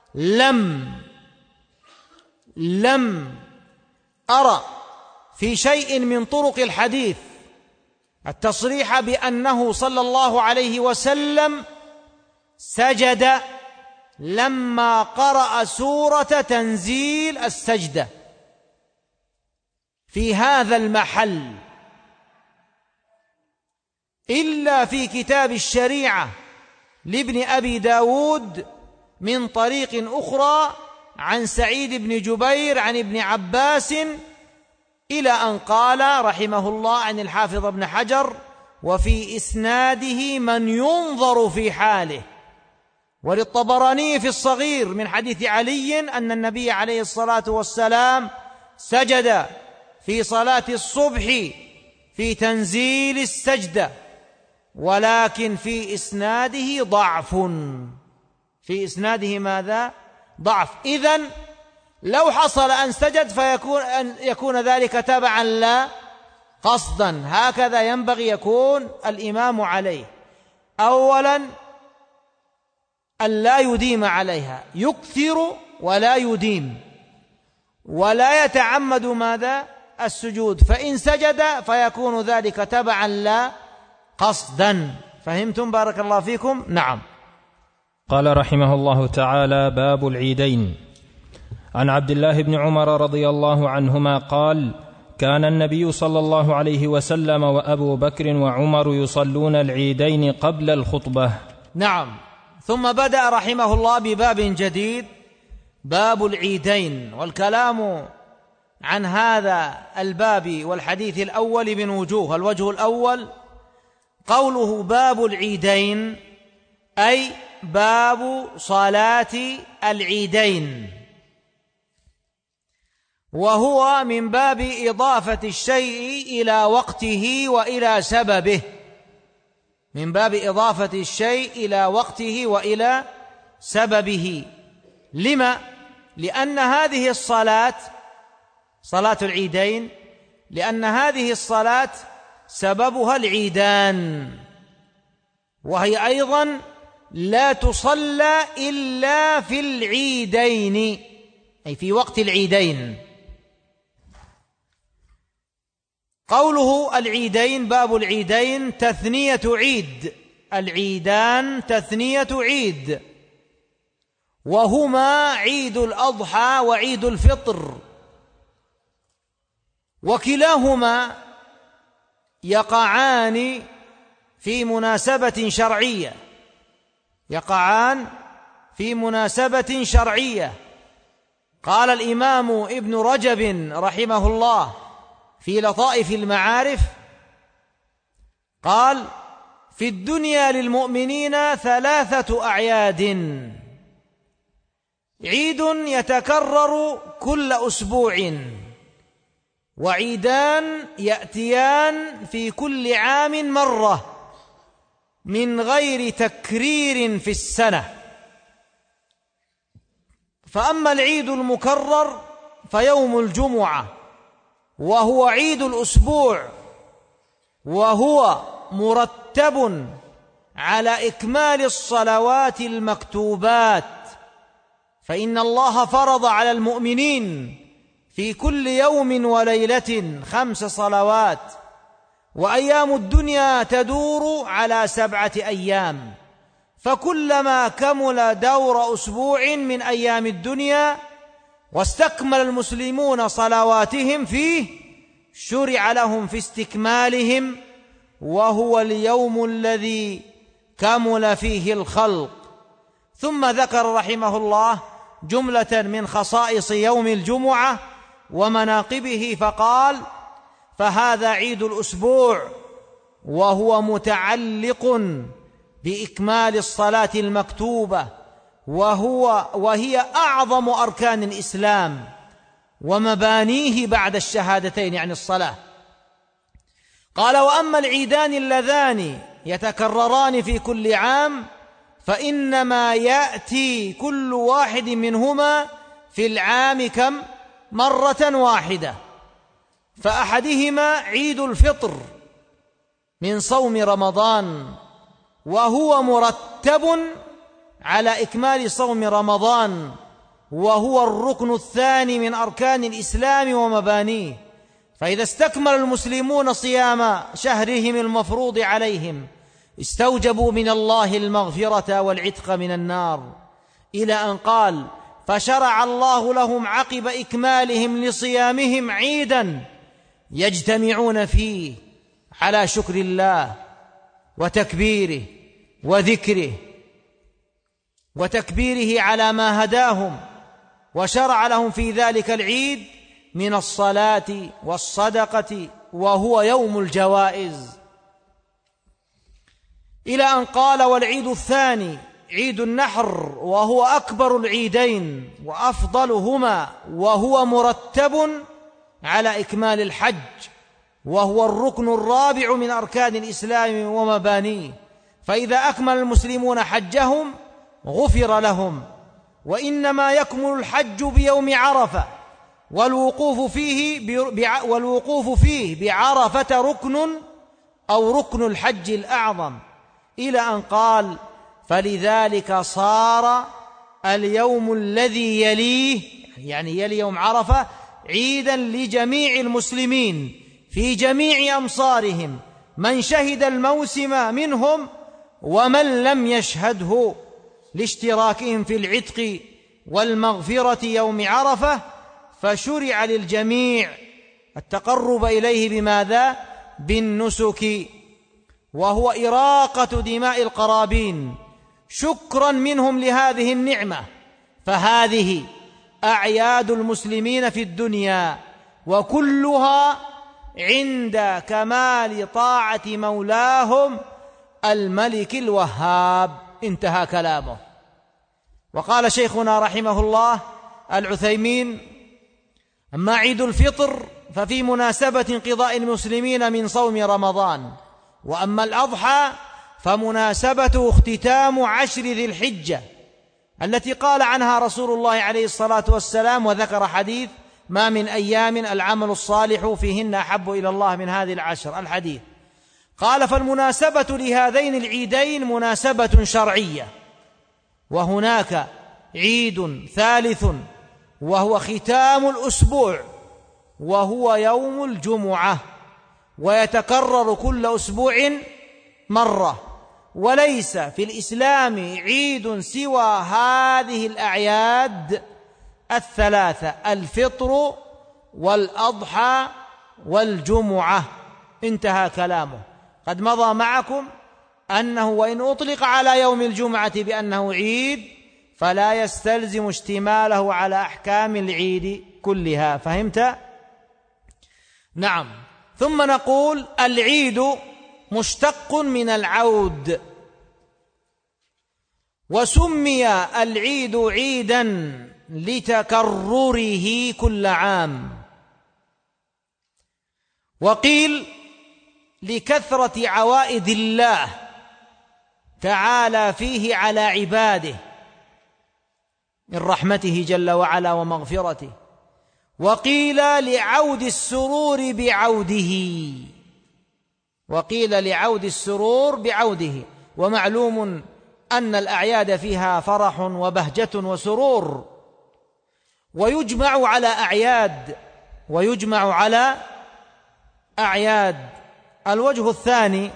لم أرى في شيء من طرق الحديث التصريح بأنه صلى الله عليه وسلم سجد لما قرأ سورة تنزيل السجدة في هذا المحل، إلا في كتاب الشريعة لابن أبي داود من طريق أخرى عن سعيد بن جبير عن ابن عباس، إلى أن قال رحمه الله عن الحافظ ابن حجر: وفي إسناده من ينظر في حاله. وللطبراني في الصغير من حديث علي أن النبي عليه الصلاة والسلام سجد في صلاة الصبح في تنزيل السجدة، ولكن في إسناده ضعف. في إسناده ماذا؟ ضعف. إذن لو حصل أن سجد يكون ذلك تبعا لا قصدا. هكذا ينبغي يكون الإمام عليه: أولا أن لا يديم عليها، يكثر ولا يديم، ولا يتعمد ماذا؟ السجود، فإن سجد فيكون ذلك تبعا لا قصدا. فهمتم؟ بارك الله فيكم. نعم. قال رحمه الله تعالى: باب العيدين. عن عبد الله بن عمر رضي الله عنهما قال: كان النبي صلى الله عليه وسلم وأبو بكر وعمر يصلون العيدين قبل الخطبة. نعم. ثم بدأ رحمه الله بباب جديد، باب العيدين، والكلام عن هذا الباب والحديث الأول من وجوه. الوجه الأول قوله باب العيدين، أي باب صلاة العيدين، وهو من باب إضافة الشيء إلى وقته وإلى سببه. من باب إضافة الشيء إلى وقته وإلى سببه. لما؟ لأن هذه الصلاة صلاة العيدين، لأن هذه الصلاة سببها العيدان، وهي أيضا لا تصلى إلا في العيدين، أي في وقت العيدين. قوله العيدين، باب العيدين تثنية عيد، العيدان تثنية عيد، وهما عيد الأضحى وعيد الفطر، وكلاهما يقعان في مناسبة شرعية، يقعان في مناسبة شرعية. قال الإمام ابن رجب رحمه الله في لطائف المعارف، قال: في الدنيا للمؤمنين 3 أعياد: عيد يتكرر كل أسبوع، وعيدان يأتيان في كل عام مرة من غير تكرير في السنة. فأما العيد المكرر فيوم الجمعة، وهو عيد الأسبوع، وهو مرتب على إكمال الصلوات المكتوبات، فإن الله فرض على المؤمنين في كل يوم وليلة 5 صلوات، وأيام الدنيا تدور على 7 أيام، فكلما كمل دور أسبوع من أيام الدنيا واستكمل المسلمون صلواتهم فيه شرع لهم في استكمالهم، وهو اليوم الذي كمل فيه الخلق. ثم ذكر رحمه الله جملة من خصائص يوم الجمعة ومناقبه، فقال: فهذا عيد الأسبوع، وهو متعلق بإكمال الصلاة المكتوبة، وهي أعظم أركان الإسلام ومبانيه بعد الشهادتين، يعني الصلاة. قال: وأما العيدان اللذان يتكرران في كل عام فإنما يأتي كل واحد منهما في العام كم؟ مرة واحدة. فأحدهما عيد الفطر من صوم رمضان، وهو مرتب على إكمال صوم رمضان، وهو الركن الثاني من أركان الإسلام ومبانيه. فإذا استكمل المسلمون صيام شهرهم المفروض عليهم استوجبوا من الله المغفرة والعتق من النار، إلى أن قال: فشرع الله لهم عقب إكمالهم لصيامهم عيدا يجتمعون فيه على شكر الله وتكبيره وذكره وتكبيره على ما هداهم، وشرع لهم في ذلك العيد من الصلاة والصدقة، وهو يوم الجوائز، إلى أن قال: والعيد الثاني عيد النحر، وهو أكبر العيدين وأفضلهما، وهو مرتب على إكمال الحج، وهو الركن الرابع من أركان الإسلام ومبانيه. فإذا أكمل المسلمون حجهم غفر لهم. وإنما يكمل الحج بيوم عرفة، والوقوف فيه بعرفة ركن أو ركن الحج الأعظم، إلى أن قال: فلذلك صار اليوم الذي يليه، يعني يلي يوم عرفة، عيدا لجميع المسلمين في جميع أمصارهم، من شهد الموسم منهم ومن لم يشهده، لاشتراكهم في العتق والمغفرة يوم عرفة. فشرع للجميع التقرب إليه بماذا؟ بالنسك، وهو إراقة دماء القرابين شكرا منهم لهذه النعمة. فهذه أعياد المسلمين في الدنيا، وكلها عند كمال طاعة مولاهم الملك الوهاب. انتهى كلامه. وقال شيخنا رحمه الله العثيمين: أما عيد الفطر ففي مناسبة انقضاء المسلمين من صوم رمضان، وأما الأضحى فمناسبته اختتام 10 ذي الحجة التي قال عنها رسول الله عليه الصلاة والسلام، وذكر حديث: ما من أيام العمل الصالح فيهن أحب إلى الله من هذه العشر، الحديث. قال: فالمناسبة لهذين العيدين مناسبة شرعية. وهناك عيد ثالث وهو ختام الأسبوع، وهو يوم الجمعة، ويتكرر كل أسبوع مرة، وليس في الإسلام عيد سوى هذه الأعياد الثلاثة: الفطر والأضحى والجمعة. انتهى كلامه. قد مضى معكم أنه وإن أطلق على يوم الجمعة بأنه عيد فلا يستلزم اشتماله على أحكام العيد كلها. فهمت؟ نعم. ثم نقول: العيد مشتق من العود، وسمي العيد عيدا لتكرره كل عام، وقيل لكثرة عوائد الله تعالى فيه على عباده من رحمته جل وعلا ومغفرته، وقيل لعود السرور بعوده، ومعلوم أن الأعياد فيها فرح وبهجة وسرور، ويجمع على أعياد. الوجه الثاني: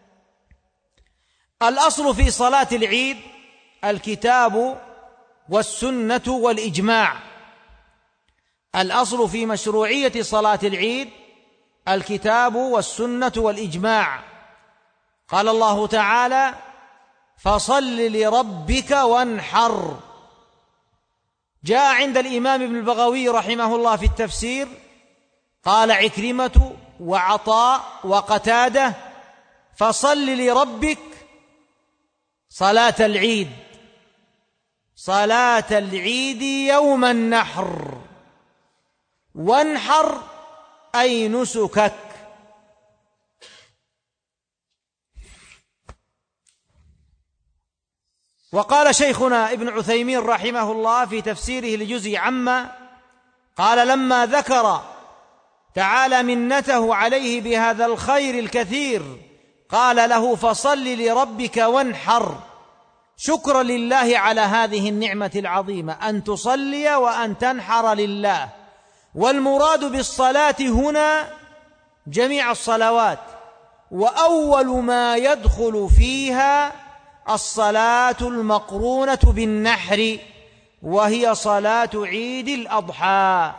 الأصل في صلاة العيد الكتاب والسنة والإجماع. الأصل في مشروعية صلاة العيد الكتاب والسنة والإجماع. قال الله تعالى: فصل لربك وانحر. جاء عند الإمام ابن البغوي رحمه الله في التفسير، قال عكرمة وعطاء وقتادة: فصل لربك صلاة العيد يوم النحر، وانحر أي نسكك. وقال شيخنا ابن عثيمين رحمه الله في تفسيره لجزء عما، قال: لما ذكر تعالى منته عليه بهذا الخير الكثير قال له: فصل لربك وانحر، شكرا لله على هذه النعمة العظيمة أن تصلي وأن تنحر لله. والمراد بالصلاة هنا جميع الصلوات، وأول ما يدخل فيها الصلاة المقرونة بالنحر، وهي صلاة عيد الأضحى.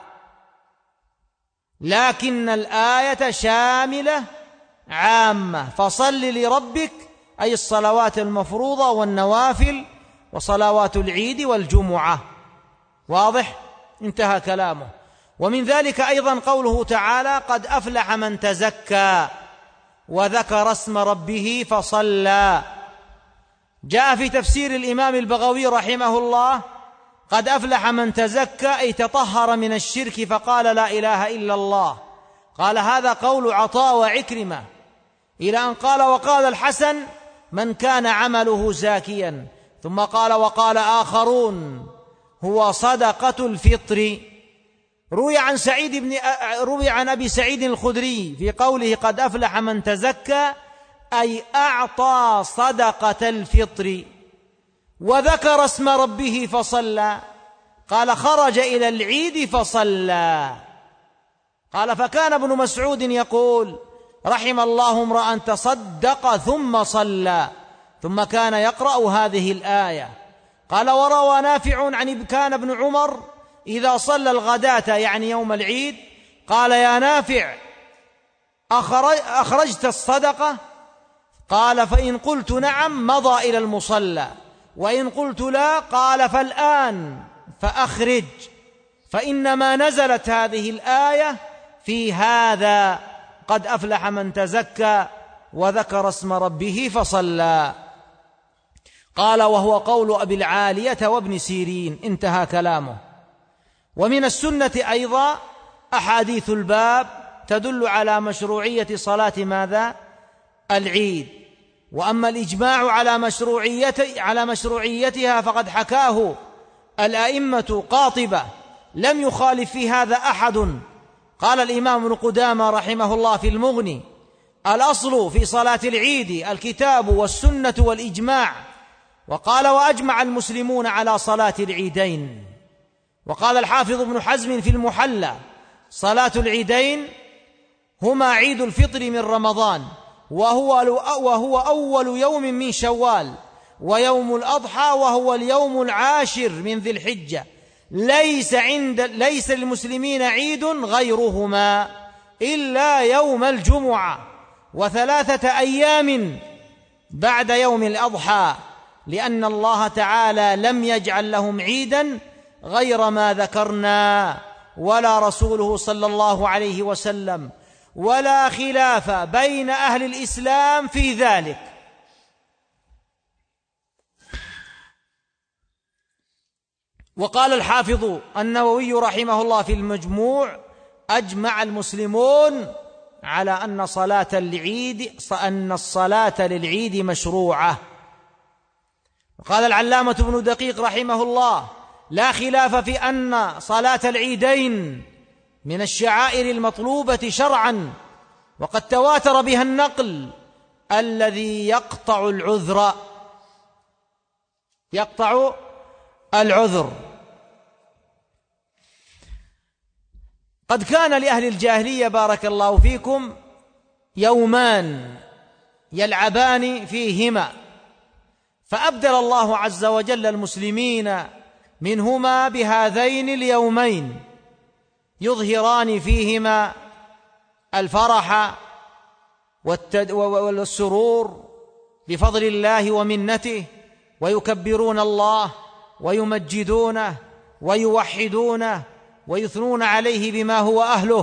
لكن الآية شاملة عامة: فصل لربك أي الصلوات المفروضة والنوافل وصلوات العيد والجمعة. واضح؟ انتهى كلامه. ومن ذلك أيضا قوله تعالى: قد أفلح من تزكى وذكر اسم ربه فصلى. جاء في تفسير الإمام البغوي رحمه الله: قد أفلح من تزكى أي تطهر من الشرك فقال لا إله إلا الله. قال: هذا قول عطاء وعكرمة، إلى أن قال: وقال الحسن: من كان عمله زاكيا. ثم قال: وقال آخرون: هو صدقة الفطر. روي عن أبي سعيد الخدري في قوله: قد أفلح من تزكى أي أعطى صدقة الفطر. وذكر اسم ربه فصلى، قال: خرج إلى العيد فصلى. قال: فكان ابن مسعود يقول: رحم الله امرأ تصدق ثم صلى، ثم كان يقرأ هذه الآية. قال: وروى نافع عن كان ابن عمر إذا صلى الغداة يعني يوم العيد قال: يا نافع أخرجت الصدقة؟ قال: فإن قلت نعم مضى إلى المصلى، وإن قلت لا قال: فالآن فأخرج، فإنما نزلت هذه الآية في هذا: قد أفلح من تزكى وذكر اسم ربه فصلى. قال: وهو قول أبي العالية وابن سيرين. انتهى كلامه. ومن السنة أيضا أحاديث الباب تدل على مشروعية صلاة ماذا؟ العيد. وأما الإجماع على مشروعيتها فقد حكاه الأئمة قاطبة لم يخالف في هذا أحد. قال الإمام ابن قدامة رحمه الله في المغني: الأصل في صلاة العيد الكتاب والسنة والإجماع. وقال: وأجمع المسلمون على صلاة العيدين. وقال الحافظ ابن حزم في المحلى: صلاة العيدين هما عيد الفطر من رمضان وهو أول يوم من شوال، ويوم الأضحى وهو اليوم العاشر من ذي الحجة، ليس للمسلمين عيد غيرهما إلا يوم الجمعة و3 أيام بعد يوم الأضحى، لأن الله تعالى لم يجعل لهم عيدا غير ما ذكرنا، ولا رسوله صلى الله عليه وسلم، ولا خلاف بين أهل الإسلام في ذلك. وقال الحافظ النووي رحمه الله في المجموع: أجمع المسلمون على أن الصلاة للعيد مشروعة. وقال العلامة ابن دقيق رحمه الله: لا خلاف في أن صلاة العيدين من الشعائر المطلوبة شرعا، وقد تواتر بها النقل الذي يقطع العذر. قد كان لأهل الجاهلية بارك الله فيكم يومان يلعبان فيهما، فأبدل الله عز وجل المسلمين منهما بهذين اليومين يظهران فيهما الفرح والسرور بفضل الله ومنته، ويكبرون الله ويمجدونه ويوحدونه ويثنون عليه بما هو أهله.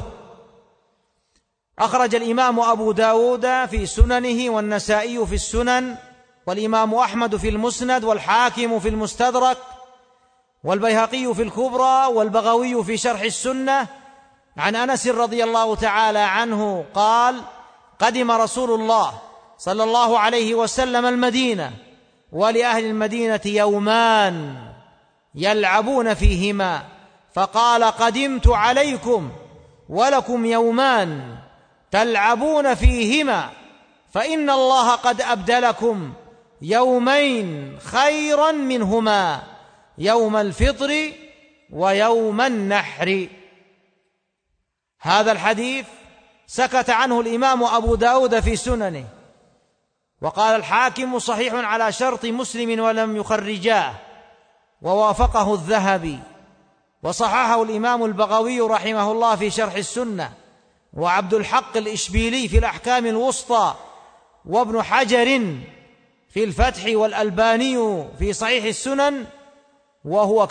أخرج الإمام أبو داود في سننه، والنسائي في السنن، والإمام أحمد في المسند، والحاكم في المستدرك، والبيهقي في الكبرى، والبغوي في شرح السنة، عن أنس رضي الله تعالى عنه قال: قدم رسول الله صلى الله عليه وسلم المدينة، ولأهل المدينة يومان يلعبون فيهما، فقال: قدمت عليكم ولكم يومان تلعبون فيهما، فإن الله قد أبدلكم يومين خيرا منهما، يوم الفطر ويوم النحر. هذا الحديث سكت عنه الإمام أبو داود في سننه، وقال الحاكم: صحيح على شرط مسلم ولم يخرجاه، ووافقه الذهبي، وصححه الإمام البغوي رحمه الله في شرح السنة، وعبد الحق الإشبيلي في الأحكام الوسطى، وابن حجر في الفتح، والألباني في صحيح السنن، وهو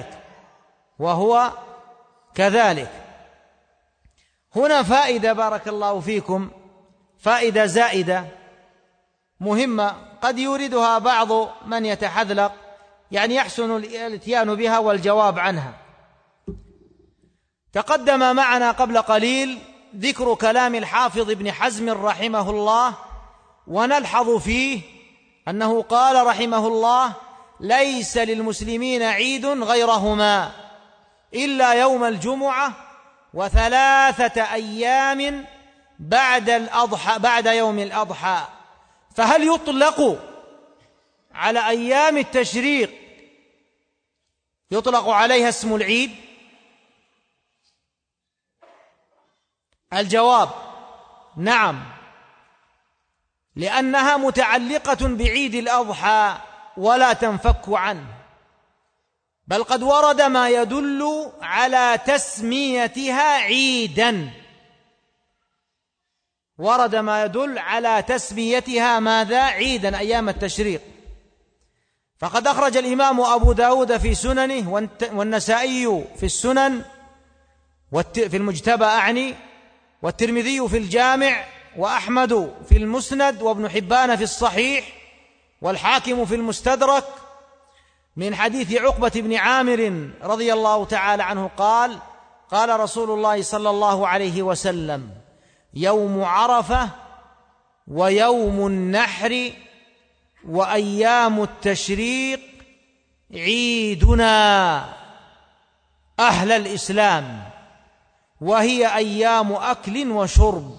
كذلك. هنا فائدة بارك الله فيكم، فائدة زائدة مهمة قد يوردها بعض من يتحذلق، يعني يحسن الاتيان بها والجواب عنها. تقدم معنا قبل قليل ذكر كلام الحافظ ابن حزم رحمه الله، ونلحظ فيه أنه قال رحمه الله: ليس للمسلمين عيد غيرهما إلا يوم الجمعة و3 أيام بعد يوم الأضحى. فهل يطلق على أيام التشريق يطلق عليها اسم العيد؟ الجواب: نعم، لأنها متعلقة بعيد الأضحى ولا تنفك عنه، بل قد ورد ما يدل على تسميتها عيدا، ورد ما يدل على تسميتها ماذا؟ عيدا، أيام التشريق. فقد أخرج الإمام أبو داود في سننه، والنسائي في السنن في المجتبى أعني، والترمذي في الجامع، وأحمد في المسند، وابن حبان في الصحيح، والحاكم في المستدرك، من حديث عقبة بن عامر رضي الله تعالى عنه قال: قال رسول الله صلى الله عليه وسلم: يوم عرفة ويوم النحر وأيام التشريق عيدنا أهل الإسلام، وهي أيام أكل وشرب.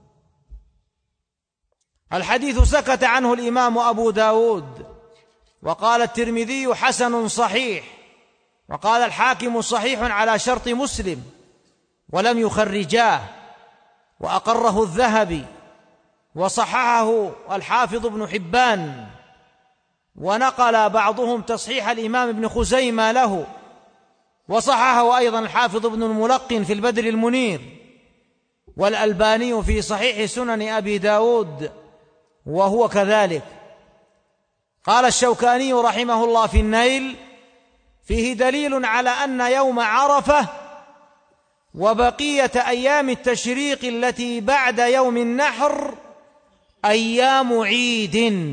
الحديث سكت عنه الإمام أبو داود، وقال الترمذي حسن صحيح، وقال الحاكم صحيح على شرط مسلم، ولم يخرجاه، وأقره الذهبي، وصححه الحافظ ابن حبان، ونقل بعضهم تصحيح الإمام ابن خزيمة له، وصححه أيضا الحافظ ابن الملقن في البدر المنير، والألباني في صحيح سنن أبي داود وهو كذلك. قال الشوكاني رحمه الله في النيل: فيه دليل على أن يوم عرفة وبقية أيام التشريق التي بعد يوم النحر أيام عيد،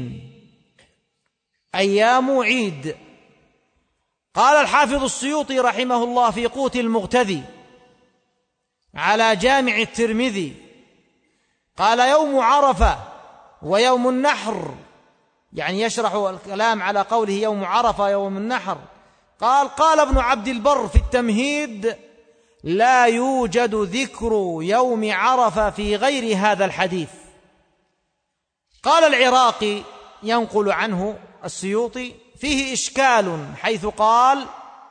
أيام عيد. قال الحافظ السيوطي رحمه الله في قوت المغتذي على جامع الترمذي، قال: يوم عرفة ويوم النحر، يعني يشرح الكلام على قوله يوم عرفة يوم النحر. قال ابن عبد البر في التمهيد: لا يوجد ذكر يوم عرفة في غير هذا الحديث. قال العراقي ينقل عنه السيوطي: فيه إشكال حيث قال: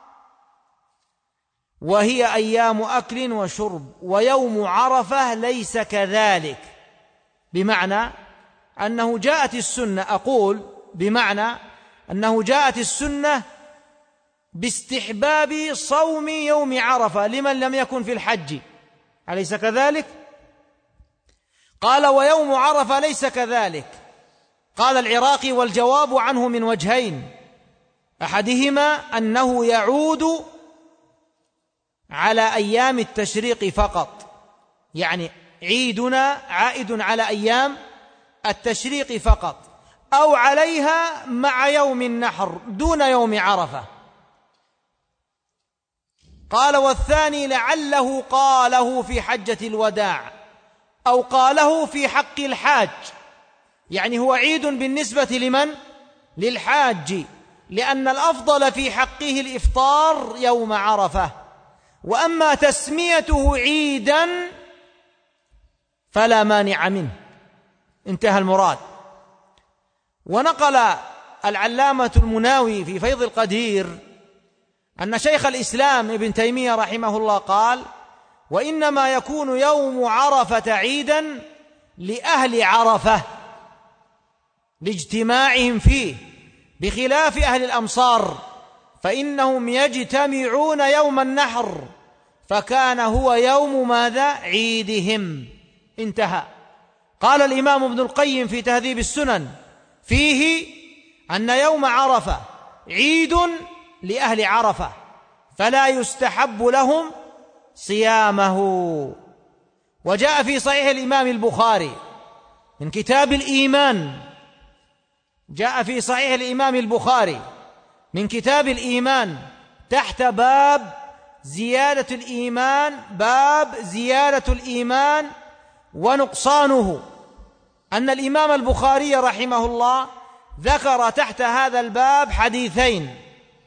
وهي أيام أكل وشرب ويوم عرفة ليس كذلك، بمعنى أنه جاءت السنة، أقول بمعنى أنه جاءت السنة باستحباب صوم يوم عرفة لمن لم يكن في الحج، أليس كذلك؟ قال: ويوم عرفة ليس كذلك. قال العراقي: والجواب عنه من وجهين، أحدهما أنه يعود على أيام التشريق فقط، يعني عيدنا عائد على أيام التشريق فقط، أو عليها مع يوم النحر دون يوم عرفة. قال: والثاني لعله قاله في حجة الوداع أو قاله في حق الحاج، يعني هو عيد بالنسبة لمن؟ للحاج، لأن الأفضل في حقه الإفطار يوم عرفة، وأما تسميته عيدا فلا مانع منه، انتهى المراد. ونقل العلامة المناوي في فيض القدير أن شيخ الإسلام ابن تيمية رحمه الله قال: وإنما يكون يوم عرفة عيدا لأهل عرفة لاجتماعهم فيه، بخلاف أهل الأمصار فإنهم يجتمعون يوم النحر، فكان هو يوم ماذا؟ عيدهم، انتهى. قال الإمام ابن القيم في تهذيب السنن فيه أن يوم عرفة عيد لأهل عرفة، فلا يستحب لهم صيامه. وجاء في صحيح الإمام البخاري من كتاب الإيمان، جاء في صحيح الإمام البخاري من كتاب الإيمان تحت باب زيادة الإيمان، باب زيادة الإيمان ونقصانه، أن الإمام البخاري رحمه الله ذكر تحت هذا الباب حديثين،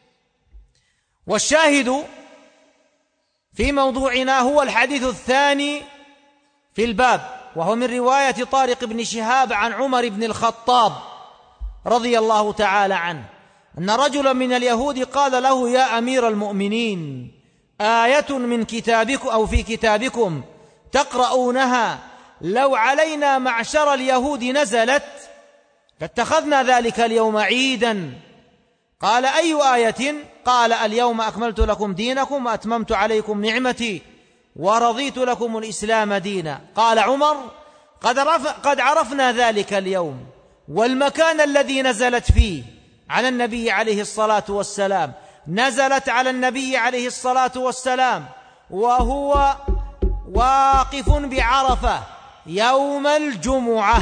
والشاهد في موضوعنا هو الحديث الثاني في الباب، وهو من رواية طارق بن شهاب عن عمر بن الخطاب رضي الله تعالى عنه أن رجلا من اليهود قال له: يا أمير المؤمنين، آية من كتابكم أو في كتابكم تقرؤونها لو علينا معشر اليهود نزلت فاتخذنا ذلك اليوم عيدا. قال: أي آية؟ قال: اليوم أكملت لكم دينكم وأتممت عليكم نعمتي ورضيت لكم الإسلام دينا. قال عمر: قد عرفنا ذلك اليوم والمكان الذي نزلت فيه على النبي عليه الصلاة والسلام، نزلت على النبي عليه الصلاة والسلام وهو واقف بعرفة يوم الجمعة.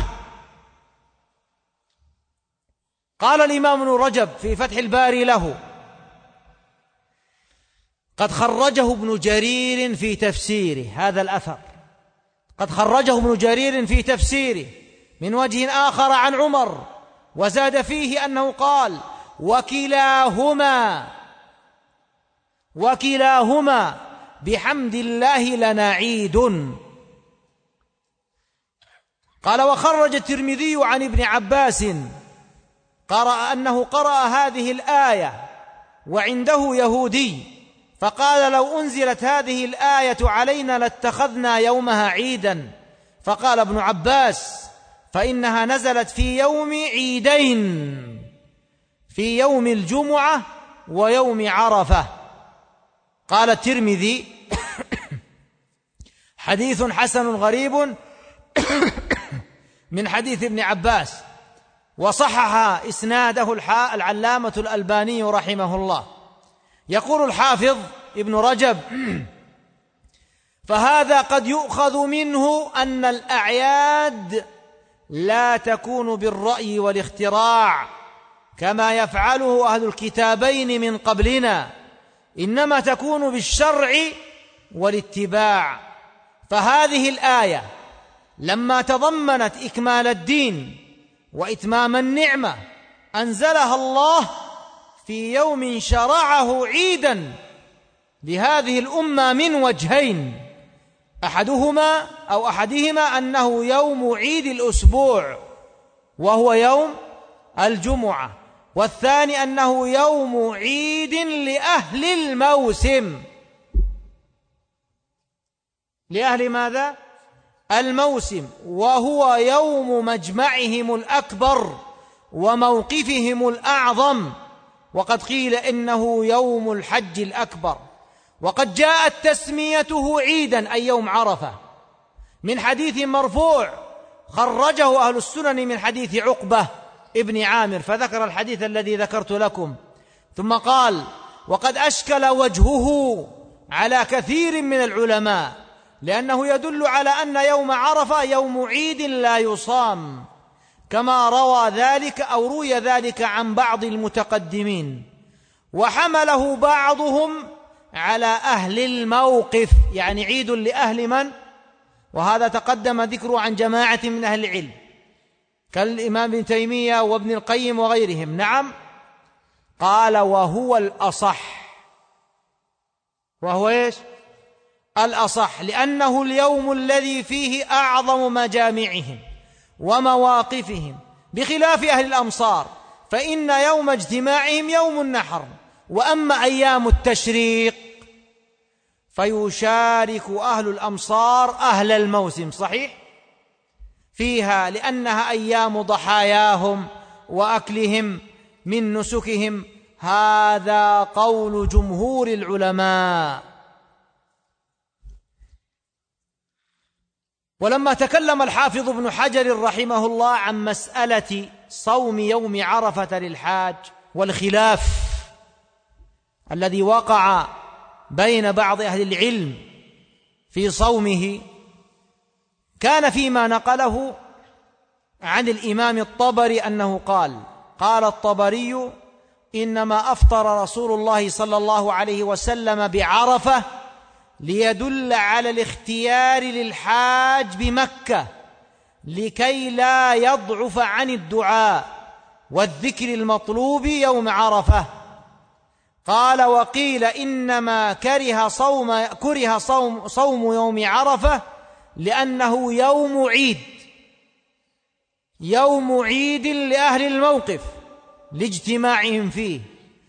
قال الإمام ابن رجب في فتح الباري له: قد خرجه ابن جرير في تفسيره، هذا الأثر قد خرجه ابن جرير في تفسيره من وجه آخر عن عمر، وزاد فيه أنه قال: وكلاهما بحمد الله لنا عيد. قال: وخرج الترمذي عن ابن عباس أنه قرأ هذه الآية وعنده يهودي، فقال: لو أنزلت هذه الآية علينا لاتخذنا يومها عيدا. فقال ابن عباس: فإنها نزلت في يوم عيدين، في يوم الجمعة ويوم عرفة. قال الترمذي: حديث حسن غريب من حديث ابن عباس، وصحح إسناده العلامة الألباني رحمه الله. يقول الحافظ ابن رجب: فهذا قد يؤخذ منه أن الأعياد لا تكون بالرأي والاختراع كما يفعله أهل الكتابين من قبلنا، إنما تكون بالشرع والاتباع. فهذه الآية لما تضمنت إكمال الدين وإتمام النعمة أنزلها الله في يوم شرعه عيدا لهذه الأمة من وجهين: أحدهما أنه يوم عيد الأسبوع وهو يوم الجمعة، والثاني أنه يوم عيد لأهل الموسم. لأهل ماذا؟ الموسم، وهو يوم مجمعهم الأكبر وموقفهم الأعظم، وقد قيل إنه يوم الحج الأكبر. وقد جاءت تسميته عيدا أي يوم عرفة من حديث مرفوع خرجه أهل السنن من حديث عقبة ابن عامر، فذكر الحديث الذي ذكرت لكم، ثم قال: وقد أشكل وجهه على كثير من العلماء، لأنه يدل على أن يوم عرفة يوم عيد لا يصام، كما روي ذلك عن بعض المتقدمين، وحمله بعضهم على أهل الموقف، يعني عيد لأهل من؟ وهذا تقدم ذكره عن جماعة من أهل العلم كالإمام ابن تيمية وابن القيم وغيرهم. نعم. قال: وهو الأصح. وهو إيش؟ الأصح، لأنه اليوم الذي فيه أعظم مجامعهم ومواقفهم، بخلاف أهل الأمصار فإن يوم اجتماعهم يوم النحر. وأما أيام التشريق فيشارك أهل الأمصار أهل الموسم، صحيح، فيها، لأنها أيام ضحاياهم وأكلهم من نسكهم. هذا قول جمهور العلماء. ولما تكلم الحافظ ابن حجر رحمه الله عن مسألة صوم يوم عرفة للحاج والخلاف الذي وقع بين بعض أهل العلم في صومه، كان فيما نقله عن الإمام الطبري أنه قال الطبري: إنما أفطر رسول الله صلى الله عليه وسلم بعرفة ليدل على الاختيار للحاج بمكة لكي لا يضعف عن الدعاء والذكر المطلوب يوم عرفة. قال: وقيل إنما كره صوم يوم عرفة لأنه يوم عيد لأهل الموقف لاجتماعهم فيه،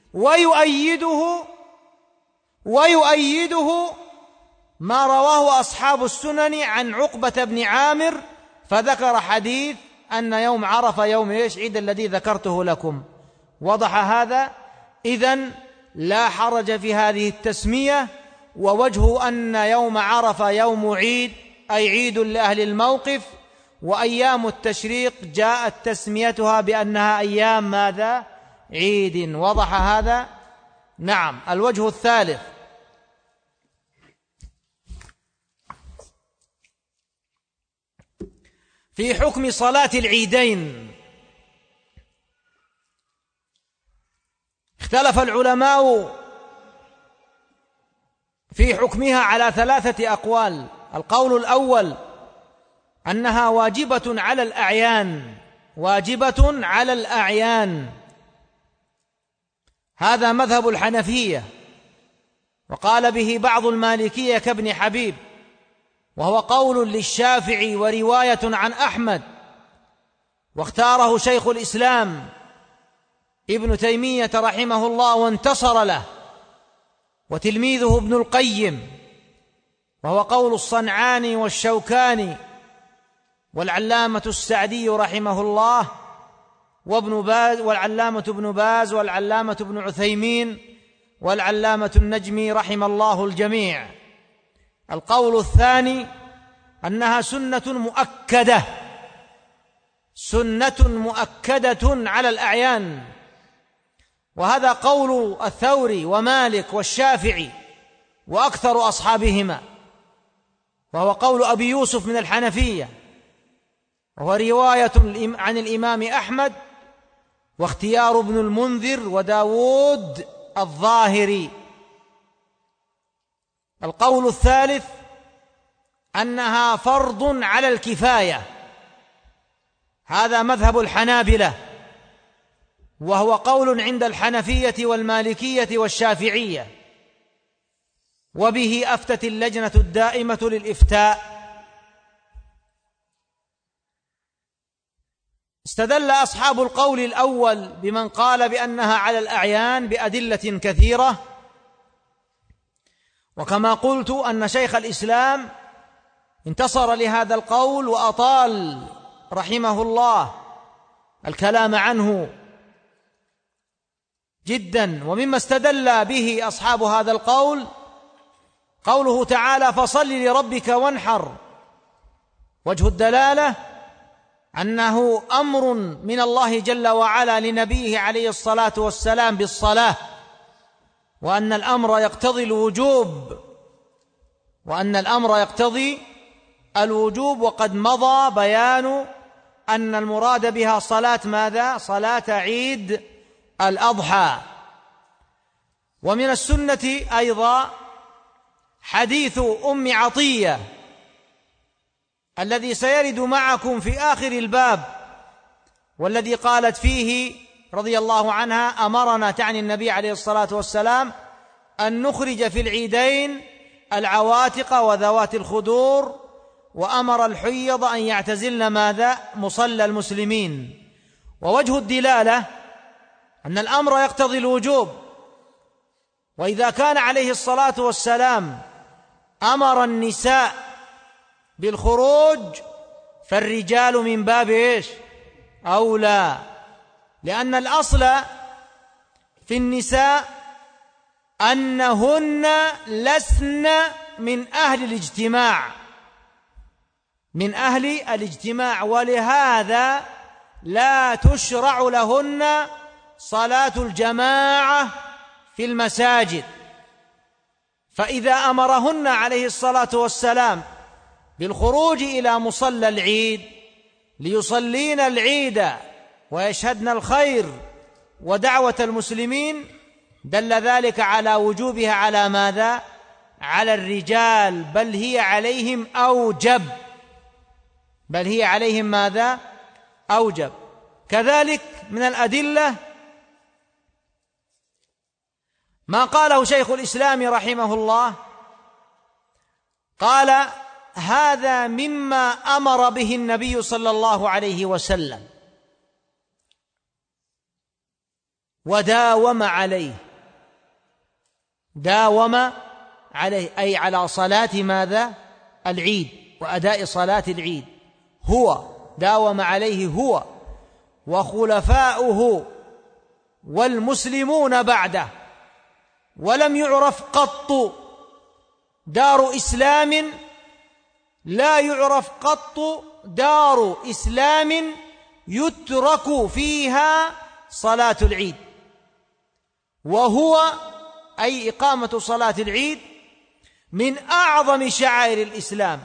ويؤيده ما رواه أصحاب السنن عن عقبة بن عامر، فذكر حديث أن يوم عرفة يوم عيد الذي ذكرته لكم. وضح هذا؟ إذن لا حرج في هذه التسمية، ووجه أن يوم عرفة يوم عيد أي عيد لأهل الموقف، وأيام التشريق جاءت تسميتها بأنها أيام ماذا؟ عيد. وضح هذا؟ نعم. الوجه الثالث: في حكم صلاة العيدين. اختلف العلماء في حكمها على 3 أقوال. القول الأول أنها واجبة على الأعيان، واجبة على الأعيان. هذا مذهب الحنفية، وقال به بعض المالكية كابن حبيب، وهو قول للشافعي ورواية عن أحمد، واختاره شيخ الإسلام ابن تيمية رحمه الله وانتصر له، وتلميذه ابن القيم، وهو قول الصنعاني والشوكاني والعلامة السعدي رحمه الله وابن باز والعلامة ابن باز والعلامة ابن عثيمين والعلامة النجمي رحم الله الجميع. القول الثاني أنها سنة مؤكدة، سنة مؤكدة على الأعيان، وهذا قول الثوري ومالك والشافعي وأكثر أصحابهما، وهو قول أبي يوسف من الحنفية، وهو رواية عن الإمام أحمد واختيار ابن المنذر وداود الظاهري. القول الثالث أنها فرض على الكفاية، هذا مذهب الحنابلة، وهو قول عند الحنفية والمالكية والشافعية، وبه أفتت اللجنة الدائمة للإفتاء. استدل أصحاب القول الأول بمن قال بأنها على الأعيان بأدلة كثيرة، وكما قلت أن شيخ الإسلام انتصر لهذا القول وأطال رحمه الله الكلام عنه جدا. ومما استدل به أصحاب هذا القول قوله تعالى: فصل لربك وانحر. وجه الدلالة أنه أمر من الله جل وعلا لنبيه عليه الصلاة والسلام بالصلاة، وأن الأمر يقتضي الوجوب، وأن الأمر يقتضي الوجوب. وقد مضى بيان أن المراد بها صلاة ماذا؟ صلاة عيد الأضحى. ومن السنة أيضا حديث أم عطية الذي سيرد معكم في آخر الباب، والذي قالت فيه رضي الله عنها: أمرنا، تعني النبي عليه الصلاة والسلام، أن نخرج في العيدين العواتق وذوات الخدور، وأمر الحيض أن يعتزلن ماذا؟ مصلى المسلمين. ووجه الدلالة أن الأمر يقتضي الوجوب، وإذا كان عليه الصلاة والسلام أمر النساء بالخروج فالرجال من باب إيش؟ أولى، لأن الأصل في النساء أنهن لسن من أهل الاجتماع، من أهل الاجتماع، ولهذا لا تشرع لهن صلاة الجماعة في المساجد. فإذا أمرهن عليه الصلاة والسلام بالخروج إلى مصلى العيد ليصلين العيد ويشهدن الخير ودعوة المسلمين، دل ذلك على وجوبها على ماذا؟ على الرجال، بل هي عليهم أوجب، بل هي عليهم ماذا؟ أوجب. كذلك من الأدلة ما قاله شيخ الإسلام رحمه الله، قال: هذا مما أمر به النبي صلى الله عليه وسلم وداوم عليه، داوم عليه أي على صلاة ماذا؟ العيد وأداء صلاة العيد، هو داوم عليه هو وخلفاؤه والمسلمون بعده. ولم يعرف قط دار إسلام، لا يعرف قط دار إسلام يترك فيها صلاة العيد، وهو أي إقامة صلاة العيد من أعظم شعائر الإسلام.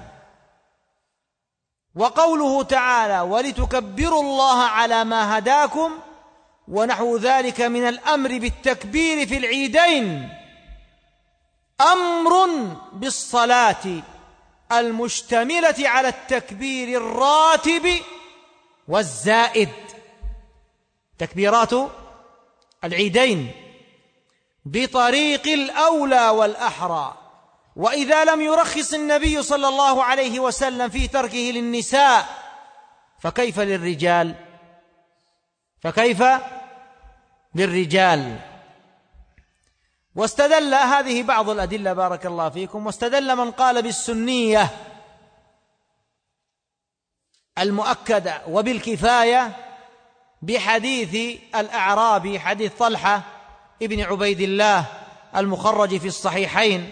وقوله تعالى: ولتكبروا الله على ما هداكم، ونحو ذلك من الأمر بالتكبير في العيدين، أمر بالصلاة المشتملة على التكبير الراتب والزائد، تكبيرات العيدين بطريق الأولى والأحرى. وإذا لم يرخص النبي صلى الله عليه وسلم في تركه للنساء فكيف للرجال؟ واستدل هذه بعض الأدلة بارك الله فيكم. واستدل من قال بالسنية المؤكدة وبالكفاية بحديث الأعرابي، حديث طلحة ابن عبيد الله المخرج في الصحيحين،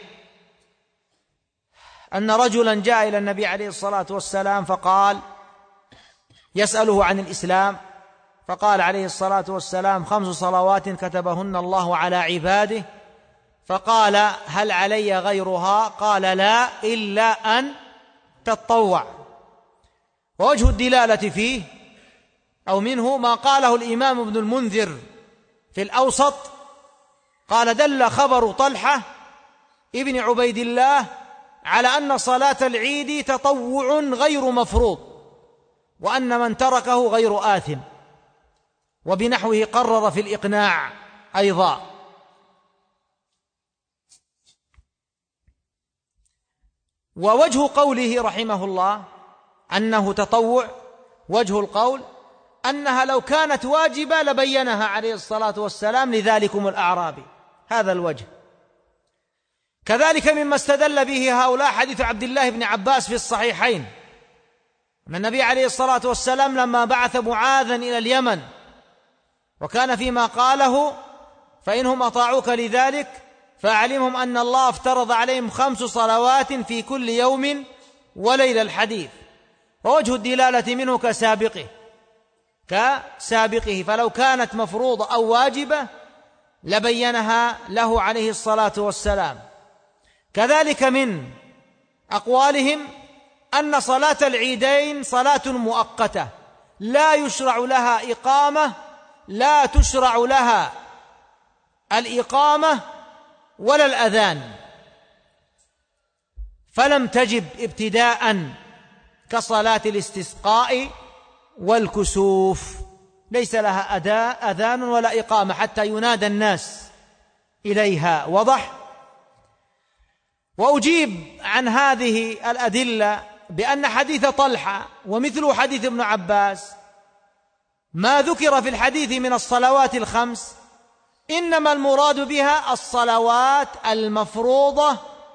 أن رجلا جاء إلى النبي عليه الصلاة والسلام فقال يسأله عن الإسلام، فقال عليه الصلاة والسلام 5 صلوات كتبهن الله على عباده. فقال هل علي غيرها؟ قال لا إلا أن تتطوع. ووجه الدلالة فيه أو منه ما قاله الإمام ابن المنذر في الأوسط، قال دل خبر طلحة ابن عبيد الله على أن صلاة العيد تطوع غير مفروض، وأن من تركه غير آثم، وبنحوه قرر في الإقناع أيضا. ووجه قوله رحمه الله أنه تطوع، وجه القول أنها لو كانت واجبة لبينها عليه الصلاة والسلام لذلكم الأعرابي، هذا الوجه. كذلك مما استدل به هؤلاء حديث عبد الله بن عباس في الصحيحين، أن النبي عليه الصلاة والسلام لما بعث معاذا إلى اليمن وكان فيما قاله فإنهم أطاعوك لذلك فأعلمهم أن الله افترض عليهم 5 صلوات في كل يوم وليلة الحديث. ووجه الدلالة منه كسابقه، فلو كانت مفروضة أو واجبة لبينها له عليه الصلاة والسلام. كذلك من أقوالهم أن صلاة العيدين صلاة مؤقتة لا يشرع لها إقامة، لا تشرع لها الإقامة ولا الأذان، فلم تجب ابتداء كصلاة الاستسقاء والكسوف، ليس لها أذان ولا إقامة حتى ينادى الناس إليها. وضح. وأجيب عن هذه الأدلة بأن حديث طلحة ومثل حديث ابن عباس ما ذكر في الحديث من الصلوات ال5 إنما المراد بها الصلوات المفروضة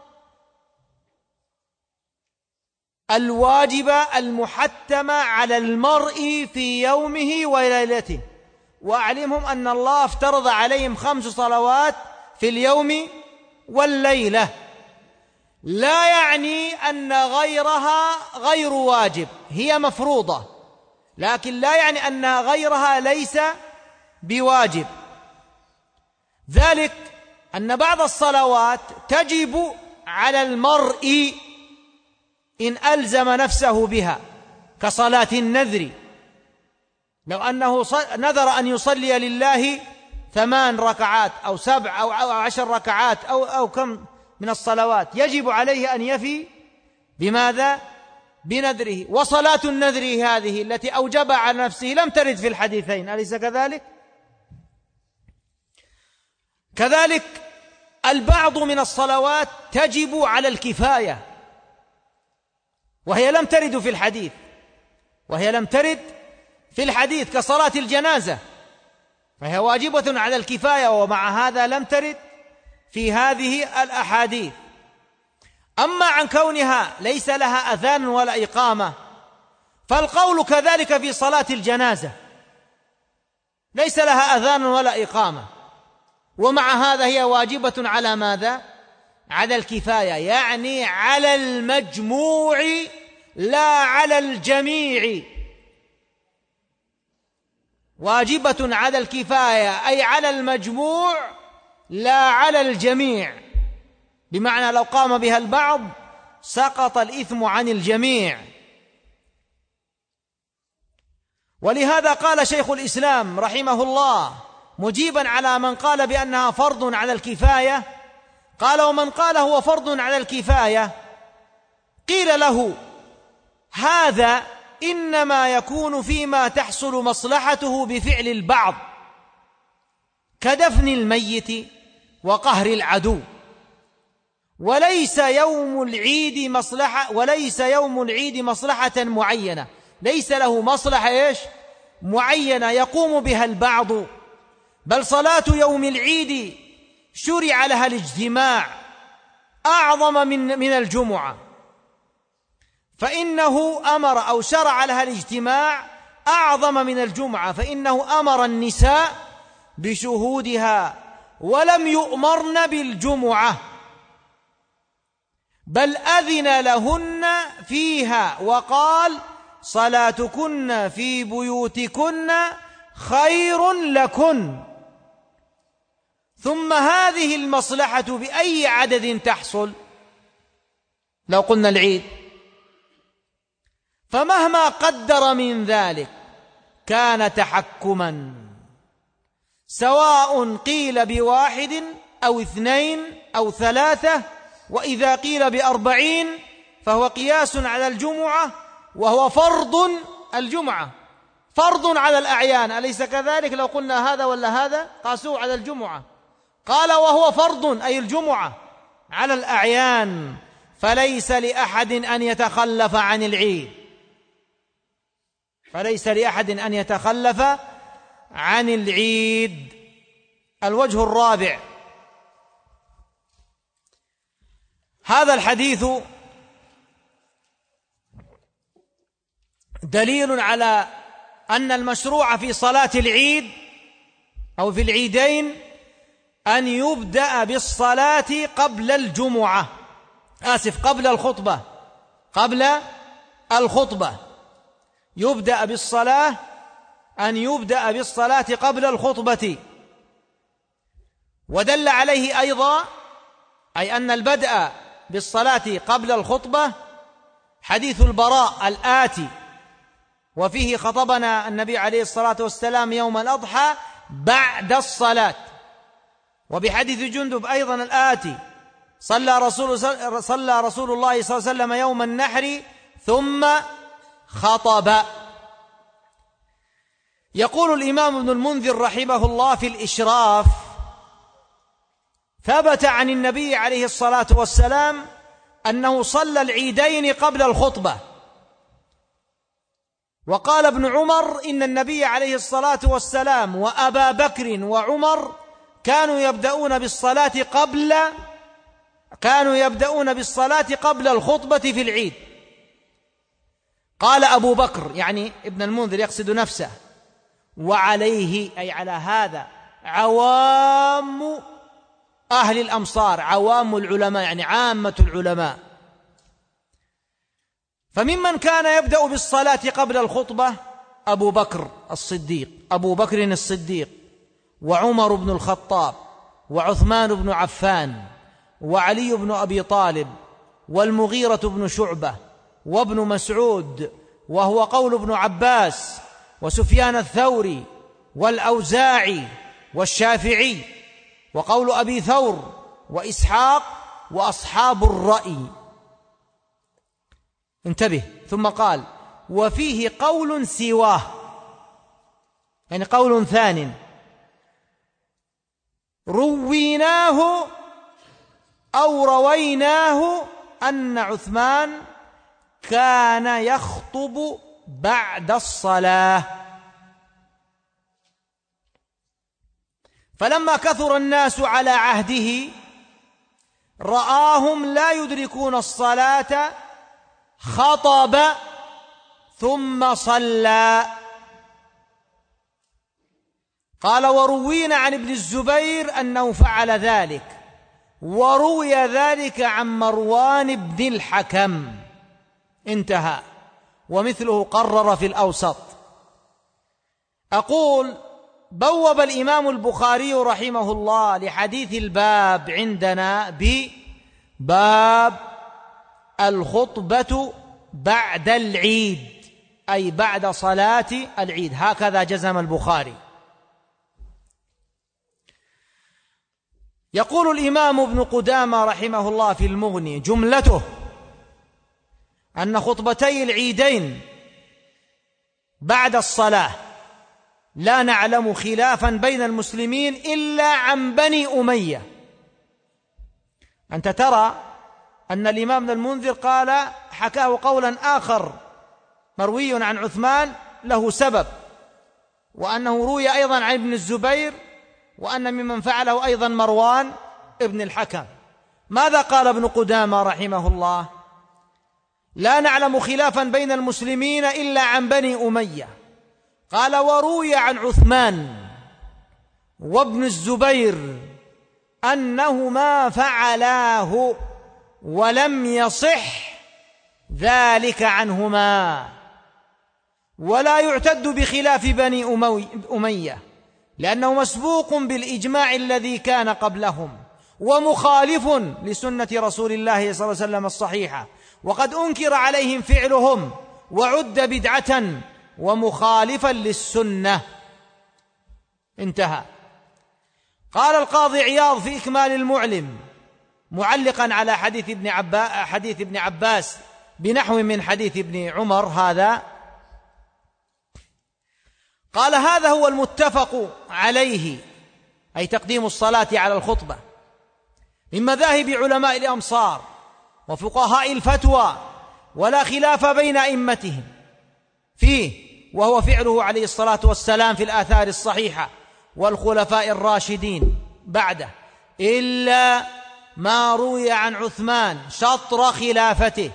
الواجبة المحتمة على المرء في يومه وليلته. وأعلمهم أن الله افترض عليهم 5 صلوات في اليوم والليلة، لا يعني أن غيرها غير واجب، هي مفروضة، لكن لا يعني أن غيرها ليس بواجب. ذلك أن بعض الصلوات تجب على المرء إن ألزم نفسه بها، كصلاة النذر، لو أنه نذر أن يصلي لله 8 ركعات أو 7 أو 10 ركعات أو كم من الصلوات، يجب عليه أن يفي بماذا؟ بنذره. وصلاة النذر هذه التي أوجبها على نفسه لم ترد في الحديثين، أليس كذلك؟ كذلك البعض من الصلوات تجب على الكفاية وهي لم ترد في الحديث، كصلاة الجنازة، فهي واجبة على الكفاية ومع هذا لم ترد في هذه الأحاديث. أما عن كونها ليس لها أذان ولا إقامة فالقول كذلك في صلاة الجنازة، ليس لها أذان ولا إقامة، ومع هذا هي واجبة على ماذا؟ على الكفاية، يعني على المجموع لا على الجميع. واجبة على الكفاية أي على المجموع لا على الجميع، بمعنى لو قام بها البعض سقط الإثم عن الجميع. ولهذا قال شيخ الإسلام رحمه الله مجيبا على من قال بأنها فرض على الكفاية، قال ومن قال هو فرض على الكفاية قيل له: هذا إنما يكون فيما تحصل مصلحته بفعل البعض كدفن الميت وقهر العدو، وليس يوم العيد مصلحة معينة، ليس له مصلحة معينة يقوم بها البعض، بل صلاة يوم العيد شرع لها الاجتماع أعظم من الجمعة، فإنه أمر أو شرع لها الاجتماع أعظم من الجمعة، فإنه أمر النساء بشهودها ولم يؤمرن بالجمعة، بل أذن لهن فيها وقال: صلاتكن في بيوتكن خير لكن. ثم هذه المصلحة بأي عدد تحصل؟ لو قلنا العيد، فمهما قدر من ذلك كان تحكما، سواء قيل ب1 أو 2 أو 3، وإذا قيل ب40 فهو قياس على الجمعة، وهو فرض الجمعة، فرض على الأعيان، أليس كذلك؟ لو قلنا هذا ولا هذا قاسوه على الجمعة، قال: وهو فرض أي الجمعة على الأعيان، فليس لأحد أن يتخلف عن العيد، فليس لأحد أن يتخلف عن العيد. الوجه الرابع: هذا الحديث دليل على أن المشروع في صلاة العيد أو في العيدين أن يبدأ بالصلاة قبل الجمعة، قبل الخطبة يبدأ بالصلاة، أن يبدأ بالصلاة قبل الخطبة. ودل عليه أيضا أي أن البدء بالصلاة قبل الخطبة حديث البراء الآتي، وفيه خطبنا النبي عليه الصلاة والسلام يوم الأضحى بعد الصلاة، وبحديث جندب أيضا الآتي: صلى رسول الله صلى الله عليه وسلم يوم النحر ثم خطب. يقول الإمام ابن المنذر رحمه الله في الإشراف: ثبت عن النبي عليه الصلاة والسلام أنه صلى العيدين قبل الخطبة. وقال ابن عمر: إن النبي عليه الصلاة والسلام وأبا بكر وعمر كانوا يبدأون بالصلاة قبل الخطبة في العيد. قال أبو بكر، يعني ابن المنذر يقصد نفسه: وعليه أي على هذا عوام أهل الأمصار، عوام العلماء يعني عامة العلماء. فممن كان يبدأ بالصلاة قبل الخطبة أبو بكر الصديق وعمر بن الخطاب وعثمان بن عفان وعلي بن أبي طالب والمغيرة بن شعبة وابن مسعود، وهو قول ابن عباس وسفيان الثوري والأوزاعي والشافعي، وقول أبي ثور وإسحاق وأصحاب الرأي. انتبه، ثم قال: وفيه قول سواه، يعني قول ثانٍ رويناه أو رويناه أن عثمان كان يخطب بعد الصلاة، فلما كثر الناس على عهده رآهم لا يدركون الصلاة خطب ثم صلى. قال: وروينا عن ابن الزبير أنه فعل ذلك، وروي ذلك عن مروان بن الحكم. انتهى. ومثله قرر في الأوسط. أقول: بوب الإمام البخاري رحمه الله لحديث الباب عندنا بباب الخطبة بعد العيد، أي بعد صلاة العيد، هكذا جزم البخاري. يقول الإمام ابن قدامة رحمه الله في المغني: جملته أن خطبتي العيدين بعد الصلاة لا نعلم خلافا بين المسلمين إلا عن بني أمية. أنت ترى أن الإمام ابن المنذر قال حكاه قولا آخر مروي عن عثمان له سبب، وأنه روي أيضا عن ابن الزبير، وأن ممن فعله أيضا مروان ابن الحكم. ماذا قال ابن قدامة رحمه الله؟ لا نعلم خلافا بين المسلمين إلا عن بني أمية. قال وروي عن عثمان وابن الزبير أنهما فعلاه ولم يصح ذلك عنهما، ولا يعتد بخلاف بني أمية لأنه مسبوق بالإجماع الذي كان قبلهم ومخالف لسنة رسول الله صلى الله عليه وسلم الصحيحة، وقد أنكر عليهم فعلهم وعد بدعة ومخالفا للسنة. انتهى. قال القاضي عياض في إكمال المعلم معلقا على حديث ابن عباس بنحو من حديث ابن عمر هذا، قال هذا هو المتفق عليه، أي تقديم الصلاة على الخطبة، من مذاهب علماء الأمصار وفقهاء الفتوى، ولا خلاف بين أئمتهم فيه، وهو فعله عليه الصلاة والسلام في الآثار الصحيحة والخلفاء الراشدين بعده، إلا ما روي عن عثمان شطر خلافته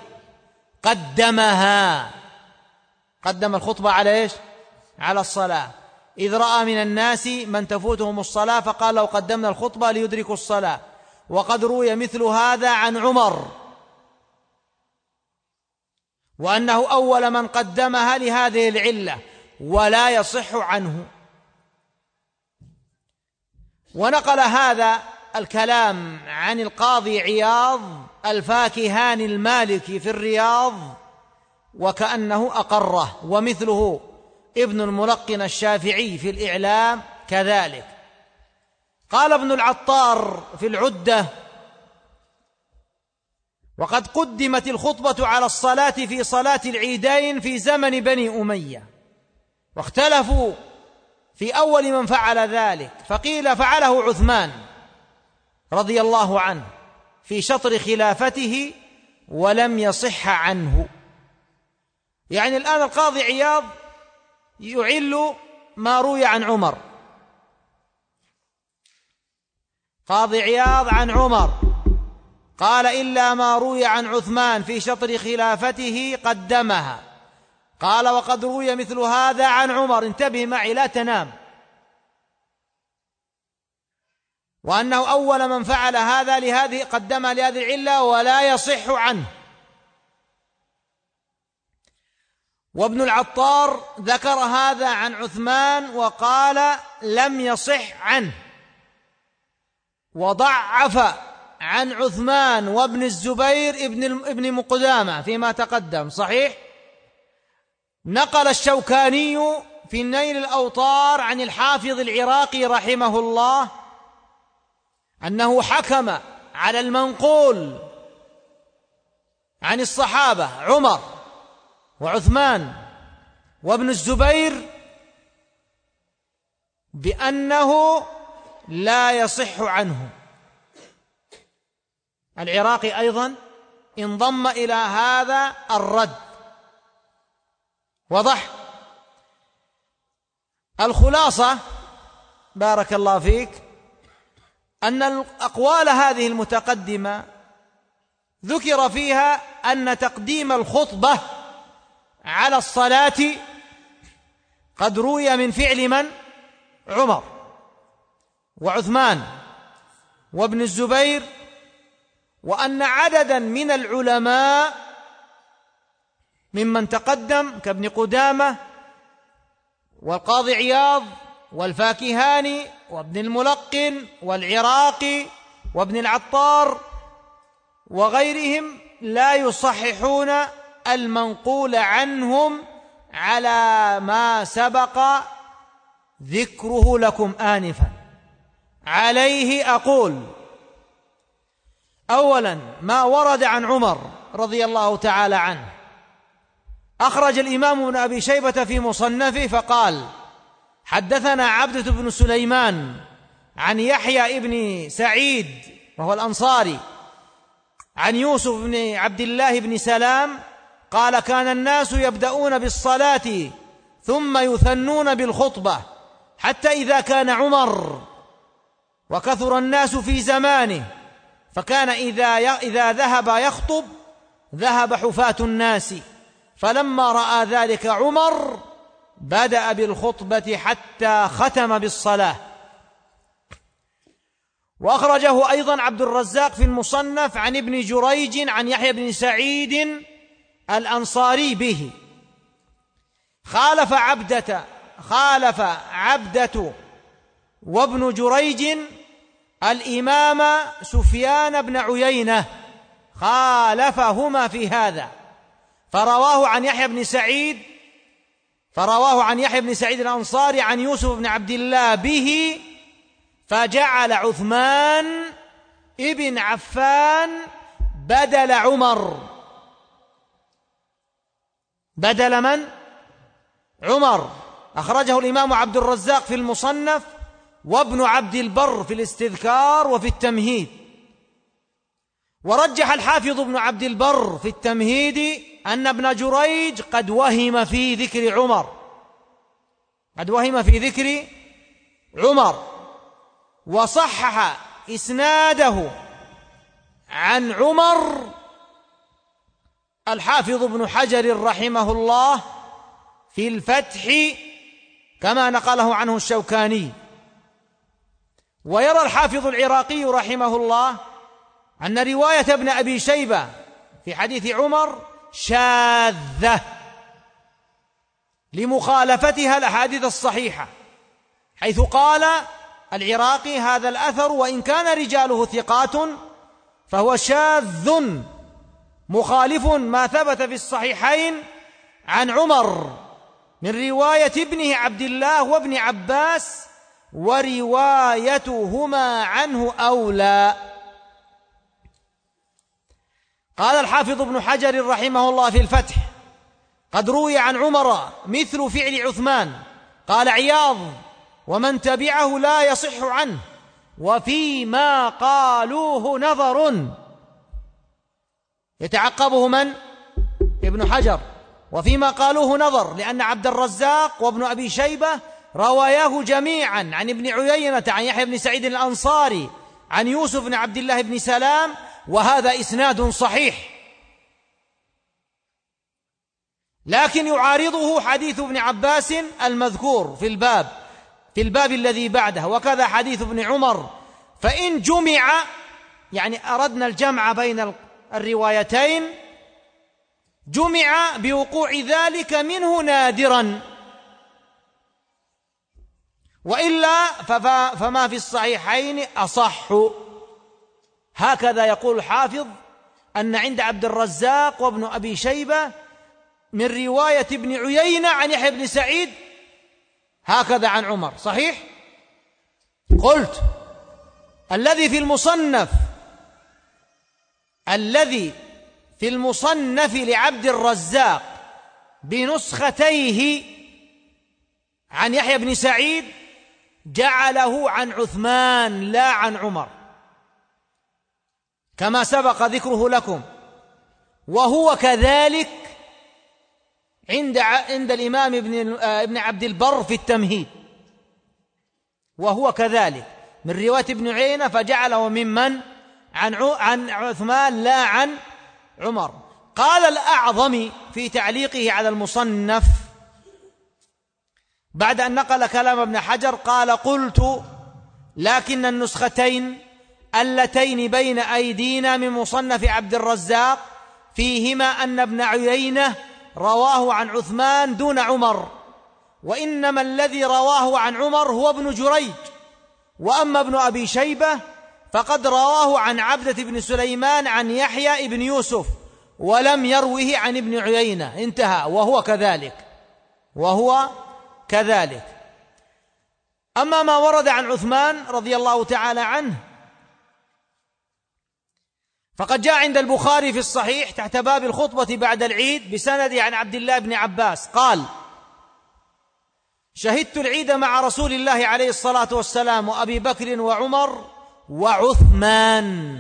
قدم الخطبة على إيش؟ على الصلاة، إذ رأى من الناس من تفوتهم الصلاة فقال لو قدمنا الخطبة ليدركوا الصلاة. وقد روي مثل هذا عن عمر، وأنه أول من قدمها لهذه العلة، ولا يصح عنه. ونقل هذا الكلام عن القاضي عياض الفاكهاني المالكي في الرياض وكأنه أقره، ومثله ابن الملقن الشافعي في الإعلام كذلك. قال ابن العطار في العدة وقد قدمت الخطبة على الصلاة في صلاة العيدين في زمن بني أمية، واختلفوا في أول من فعل ذلك، فقيل فعله عثمان رضي الله عنه في شطر خلافته ولم يصح عنه. يعني الآن القاضي عياض يعل ما روي عن عمر، قاضي عياض عن عمر قال إلا ما روي عن عثمان في شطر خلافته قدمها. قال وقد روي مثل هذا عن عمر، انتبه معي لا تنام، وأنه أول من فعل هذا لهذه قدمها لهذه العلة ولا يصح عنه. وابن العطار ذكر هذا عن عثمان وقال لم يصح عنه، وضعف عن عثمان وابن الزبير ابن قدامة فيما تقدم صحيح. نقل الشوكاني في نيل الأوطار عن الحافظ العراقي رحمه الله أنه حكم على المنقول عن الصحابة عمر وعثمان وابن الزبير بأنه لا يصح عنه. العراقي أيضا انضم إلى هذا الرد. وضح. الخلاصة بارك الله فيك أن الأقوال هذه المتقدمة ذكر فيها أن تقديم الخطبة على الصلاة قد روي من فعل من؟ عمر وعثمان وابن الزبير، وأن عددا من العلماء ممن تقدم كابن قدامة والقاضي عياض والفاكهاني وابن الملقن والعراقي وابن العطار وغيرهم لا يصححون المنقول عنهم على ما سبق ذكره لكم آنفا. عليه أقول أولا ما ورد عن عمر رضي الله تعالى عنه أخرج الإمام ابن أبي شيبة في مصنفه فقال: حدثنا عبدة بن سليمان عن يحيى بن سعيد وهو الأنصاري عن يوسف بن عبد الله بن سلام قال: كان الناس يبدأون بالصلاة ثم يثنون بالخطبة، حتى إذا كان عمر وكثر الناس في زمانه، فكان إذا ذهب يخطب ذهب حفاة الناس، فلما رأى ذلك عمر بدأ بالخطبة حتى ختم بالصلاة. وأخرجه أيضا عبد الرزاق في المصنف عن ابن جريج عن يحيى بن سعيد الأنصاري به. خالف عبدة وابن جريج الإمام سفيان بن عيينة، خالفهما في هذا، فرواه عن يحيى بن سعيد الأنصاري عن يوسف بن عبد الله به، فجعل عثمان ابن عفان بدل عمر. بدل من؟ عمر. أخرجه الإمام عبد الرزاق في المصنف وابن عبد البر في الاستذكار وفي التمهيد. ورجح الحافظ ابن عبد البر في التمهيد أن ابن جريج قد وهم في ذكر عمر، وصحح إسناده عن عمر الحافظ ابن حجر رحمه الله في الفتح كما نقله عنه الشوكاني. ويرى الحافظ العراقي رحمه الله أن رواية ابن أبي شيبة في حديث عمر شاذة لمخالفتها الأحاديث الصحيحة، حيث قال العراقي: هذا الأثر وإن كان رجاله ثقات فهو شاذ مخالف ما ثبت في الصحيحين عن عمر من رواية ابنه عبد الله وابن عباس، وروايتهما عنه أولى. قال الحافظ ابن حجر رحمه الله في الفتح: قد روي عن عمر مثل فعل عثمان. قال عياض: ومن تبعه لا يصح عنه، وفيما قالوه نظر. يتعقبه من؟ ابن حجر. وفيما قالوه نظر، لأن عبد الرزاق وابن أبي شيبة رواياه جميعا عن ابن عيينة عن يحيى بن سعيد الأنصاري عن يوسف بن عبد الله بن سلام، وهذا إسناد صحيح، لكن يعارضه حديث ابن عباس المذكور في الباب الذي بعده، وكذا حديث ابن عمر. فإن جمع، يعني أردنا الجمع بين الروايتين، جمع بوقوع ذلك منه نادرا، وإلا فما في الصحيحين أصح. هكذا يقول الحافظ أن عند عبد الرزاق وابن أبي شيبة من رواية ابن عيينة عن يحيى بن سعيد هكذا عن عمر صحيح. قلت: الذي في المصنف لعبد الرزاق بنسختيه عن يحيى بن سعيد جعله عن عثمان لا عن عمر، كما سبق ذكره لكم. وهو كذلك عند الإمام ابن عبد البر في التمهيد، وهو كذلك من رواية ابن عيينة فجعله ممن عن عثمان لا عن عمر. قال الأعظمي في تعليقه على المصنف بعد أن نقل كلام ابن حجر قال: قلت: لكن النسختين اللتين بين أيدينا من مصنف عبد الرزاق فيهما أن ابن عيينة رواه عن عثمان دون عمر، وإنما الذي رواه عن عمر هو ابن جريج، وأما ابن أبي شيبة فقد رواه عن عبدة بن سليمان عن يحيى بن يوسف ولم يروه عن ابن عيينة. انتهى. وهو كذلك. أما ما ورد عن عثمان رضي الله تعالى عنه فقد جاء عند البخاري في الصحيح تحت باب الخطبة بعد العيد بسند عن عبد الله بن عباس قال: شهدت العيد مع رسول الله عليه الصلاة والسلام وأبي بكر وعمر وعثمان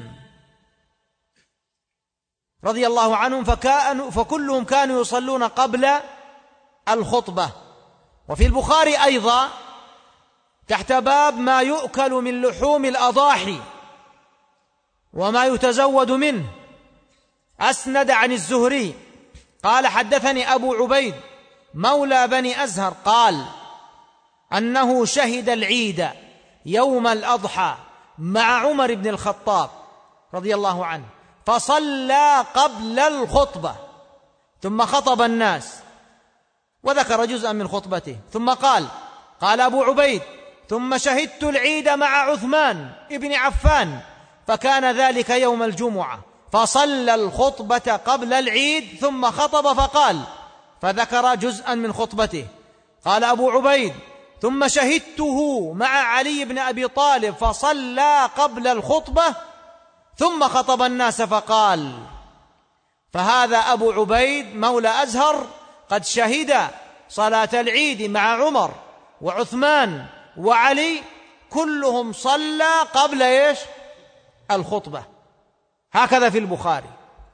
رضي الله عنهم، فكلهم كانوا يصلون قبل الخطبة. وفي البخاري أيضا تحت باب ما يؤكل من لحوم الأضاحي وما يتزود منه، أسند عن الزهري قال: حدثني أبو عبيد مولى بني أزهر قال أنه شهد العيد يوم الأضحى مع عمر بن الخطاب رضي الله عنه، فصلى قبل الخطبة ثم خطب الناس وذكر جزءا من خطبته، ثم قال أبو عبيد: ثم شهدت العيد مع عثمان ابن عفان فكان ذلك يوم الجمعة، فصلى الخطبة قبل العيد ثم خطب فقال، فذكر جزءا من خطبته. قال أبو عبيد: ثم شهدته مع علي بن أبي طالب فصلى قبل الخطبة ثم خطب الناس فقال. فهذا أبو عبيد مولى أزهر قد شهد صلاة العيد مع عمر وعثمان وعلي، كلهم صلى قبل الخطبة. هكذا في البخاري.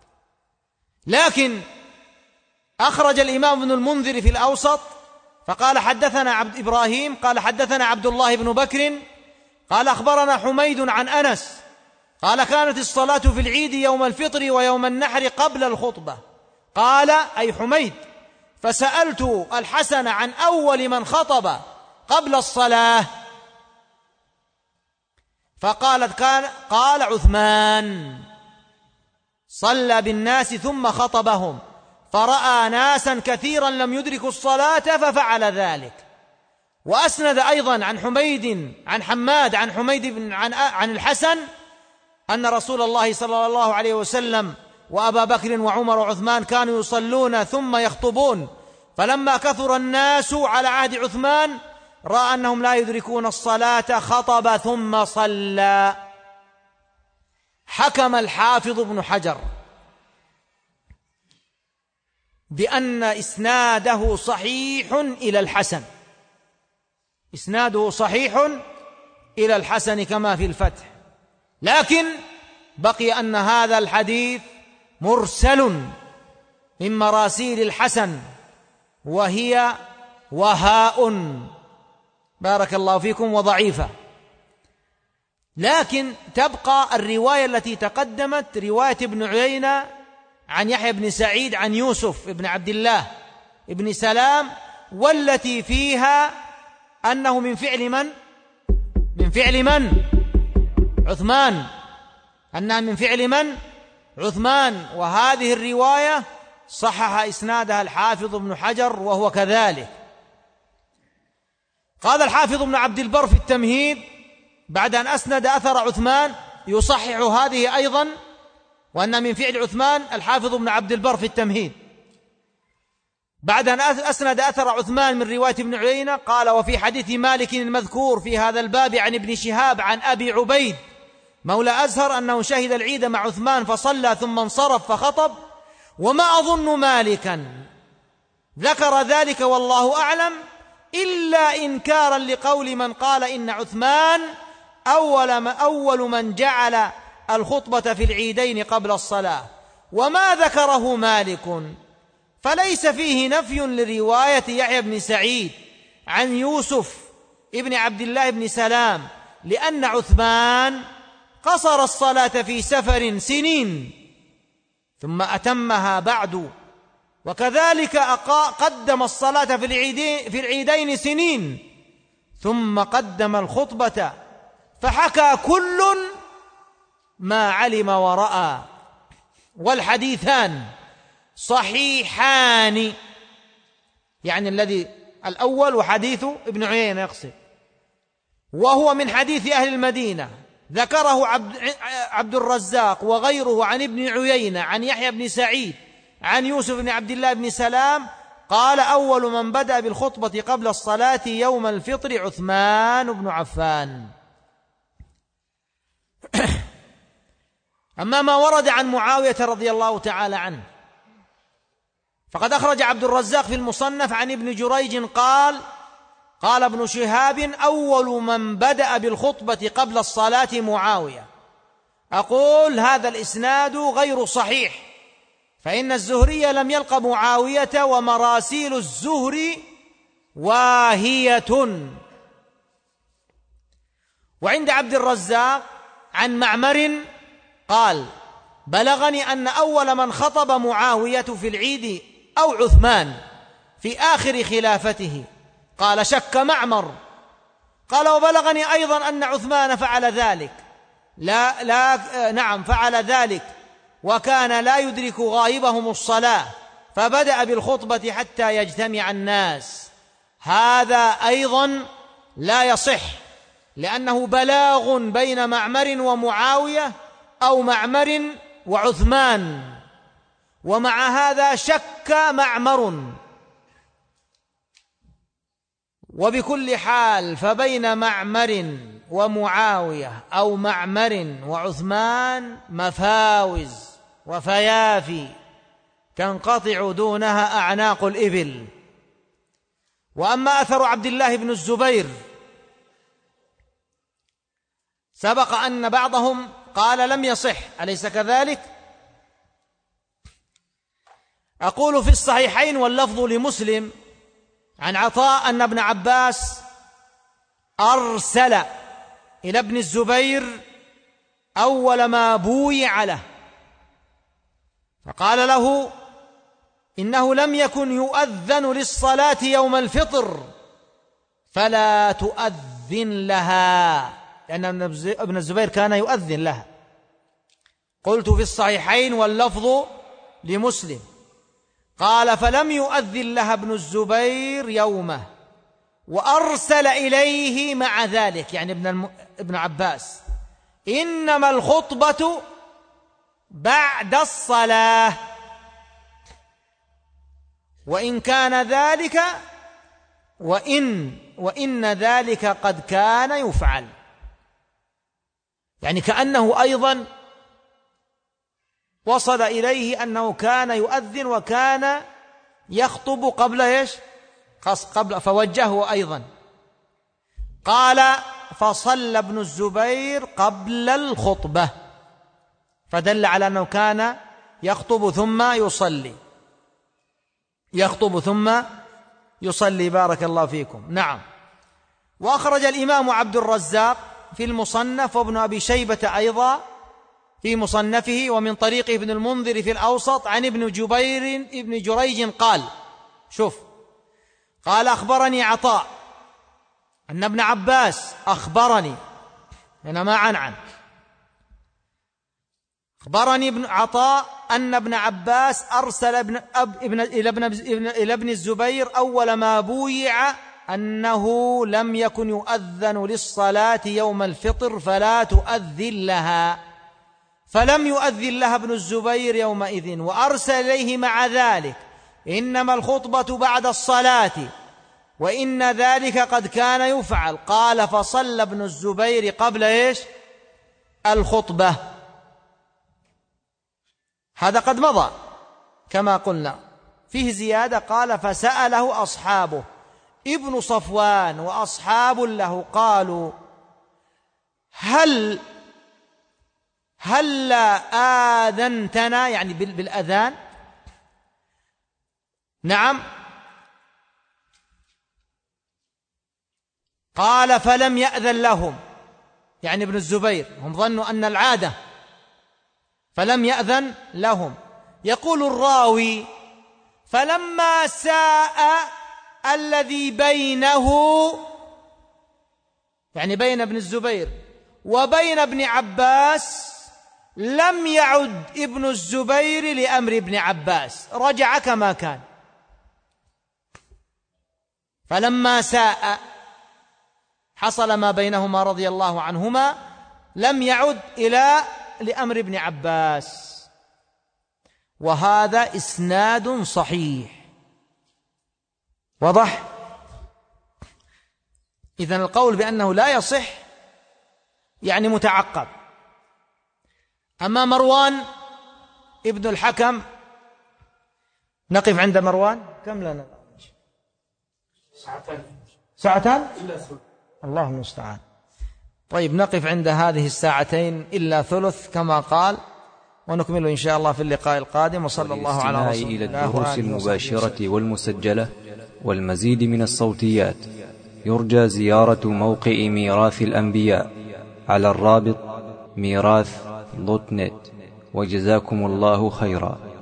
لكن أخرج الإمام ابن المنذر في الأوسط فقال: حدثنا إبراهيم قال حدثنا عبد الله بن بكر قال أخبرنا حميد عن أنس قال: كانت الصلاة في العيد يوم الفطر ويوم النحر قبل الخطبة. قال أي حميد: فسألت الحسن عن أول من خطب قبل الصلاة قال عثمان صلى بالناس ثم خطبهم، فرأى ناسا كثيرا لم يدركوا الصلاة ففعل ذلك. وأسند أيضا عن حميد عن حماد عن حميد عن الحسن أن رسول الله صلى الله عليه وسلم وأبا بكر وعمر وعثمان كانوا يصلون ثم يخطبون، فلما كثر الناس على عهد عثمان رأى أنهم لا يدركون الصلاة خطب ثم صلى. حكم الحافظ ابن حجر بأن إسناده صحيح إلى الحسن، إسناده صحيح إلى الحسن كما في الفتح، لكن بقي أن هذا الحديث مرسل من مراسيل الحسن وهي وهاء بارك الله فيكم وضعيفة. لكن تبقى الرواية التي تقدمت رواية ابن عيينة عن يحيى بن سعيد عن يوسف بن عبد الله بن سلام، والتي فيها أنه من فعل من؟ عثمان، أنها من فعل من؟ عثمان. وهذه الرواية صحح إسنادها الحافظ ابن حجر وهو كذلك. قال الحافظ ابن عبد البر في التمهيد بعد أن أسند أثر عثمان يصحح هذه أيضا، وأن من فعل عثمان. الحافظ ابن عبد البر في التمهيد بعد أن أسند أثر عثمان من رواية ابن عيينة قال: وفي حديث مالك المذكور في هذا الباب عن ابن شهاب عن أبي عبيد مولى أزهر أنه شهد العيد مع عثمان فصلى ثم انصرف فخطب، وما أظن مالكا ذكر ذلك والله أعلم إلا إنكارا لقول من قال إن عثمان أول من جعل الخطبة في العيدين قبل الصلاة. وما ذكره مالك فليس فيه نفي لرواية يحيى بن سعيد عن يوسف ابن عبد الله بن سلام، لأن عثمان قصر الصلاة في سفر سنين ثم أتمها بعد، وكذلك قدم الصلاة في العيدين سنين ثم قدم الخطبة، فحكى كل ما علم ورأى، والحديثان صحيحان، يعني الذي الأول وحديث ابن عيينة يقصد، وهو من حديث أهل المدينة ذكره عبد الرزاق وغيره عن ابن عيينة عن يحيى بن سعيد عن يوسف بن عبد الله بن سلام قال: أول من بدأ بالخطبة قبل الصلاة يوم الفطر عثمان بن عفان. أما ما ورد عن معاوية رضي الله تعالى عنه فقد أخرج عبد الرزاق في المصنف عن ابن جريج قال قال ابن شهاب أول من بدأ بالخطبة قبل الصلاة معاوية. أقول هذا الإسناد غير صحيح، فإن الزهري لم يلق معاوية، ومراسيل الزهري واهية. وعند عبد الرزاق عن معمر قال بلغني أن أول من خطب معاوية في العيد أو عثمان في آخر خلافته. قال شك معمر. قال وبلغني أيضا أن عثمان فعل ذلك نعم فعل ذلك، وكان لا يدرك غائبهم الصلاة فبدأ بالخطبة حتى يجتمع الناس. هذا أيضا لا يصح، لأنه بلاغ بين معمر ومعاوية أو معمر وعثمان، ومع هذا شك معمر. وبكل حال فبين معمر ومعاوية أو معمر وعثمان مفاوز وفيافي تنقطع دونها أعناق الإبل. وأما أثر عبد الله بن الزبير سبق أن بعضهم قال لم يصح، أليس كذلك؟ أقول في الصحيحين واللفظ لمسلم عن عطاء أن ابن عباس أرسل إلى ابن الزبير أول ما بويع له فقال له إنه لم يكن يؤذن للصلاة يوم الفطر فلا تؤذن لها، لأن ابن الزبير كان يؤذن لها. قلت في الصحيحين واللفظ لمسلم. قال فلم يؤذن لها ابن الزبير يومه، وأرسل إليه مع ذلك يعني ابن عباس إنما الخطبة بعد الصلاة، وإن كان ذلك وإن ذلك قد كان يفعل. يعني كأنه أيضا وصل إليه أنه كان يؤذن وكان يخطب قبل إيش؟ قبل، فوجهه أيضا. قال فصلى ابن الزبير قبل الخطبة، فدل على أنه كان يخطب ثم يصلي بارك الله فيكم. نعم. وأخرج الإمام عبد الرزاق في المصنف وابن أبي شيبة أيضا في مصنفه ومن طريق ابن المنذر في الأوسط عن ابن جريج قال قال أخبرني عطاء أن ابن عباس أخبرني هنا ما عن أخبرني ابن عطاء أن ابن عباس أرسل إلى ابن الزبير أول ما بويع أنه لم يكن يؤذن للصلاة يوم الفطر فلا تؤذن لها، فلم يؤذن لها ابن الزبير يومئذ، وأرسل إليه مع ذلك إنما الخطبة بعد الصلاة وإن ذلك قد كان يفعل. قال فصلى ابن الزبير قبل إيش؟ الخطبة. هذا قد مضى كما قلنا. فيه زيادة قال فسأله أصحابه ابن صفوان وأصحاب له قالوا هل آذنتنا يعني بالأذان؟ نعم. قال فلم يأذن لهم يعني ابن الزبير، هم ظنوا أن العادة، فلم يأذن لهم. يقول الراوي فلما ساء الذي بينه يعني بين ابن الزبير وبين ابن عباس لم يعد ابن الزبير لأمر ابن عباس، رجع كما كان. فلما ساء حصل ما بينهما رضي الله عنهما لم يعد لأمر ابن عباس. وهذا إسناد صحيح واضح. إذن القول بأنه لا يصح يعني متعقب. أما مروان ابن الحكم، نقف عند مروان. كم لنا؟ ساعتان الله المستعان. طيب نقف عند هذه الساعتين إلا ثلث كما قال، ونكمل إن شاء الله في اللقاء القادم. وصلى الله على رسول الله. إلى الدروس المباشرة والمسجلة والمزيد من الصوتيات يرجى زيارة موقع ميراث الأنبياء على الرابط ميراث.net. وجزاكم الله خيرا.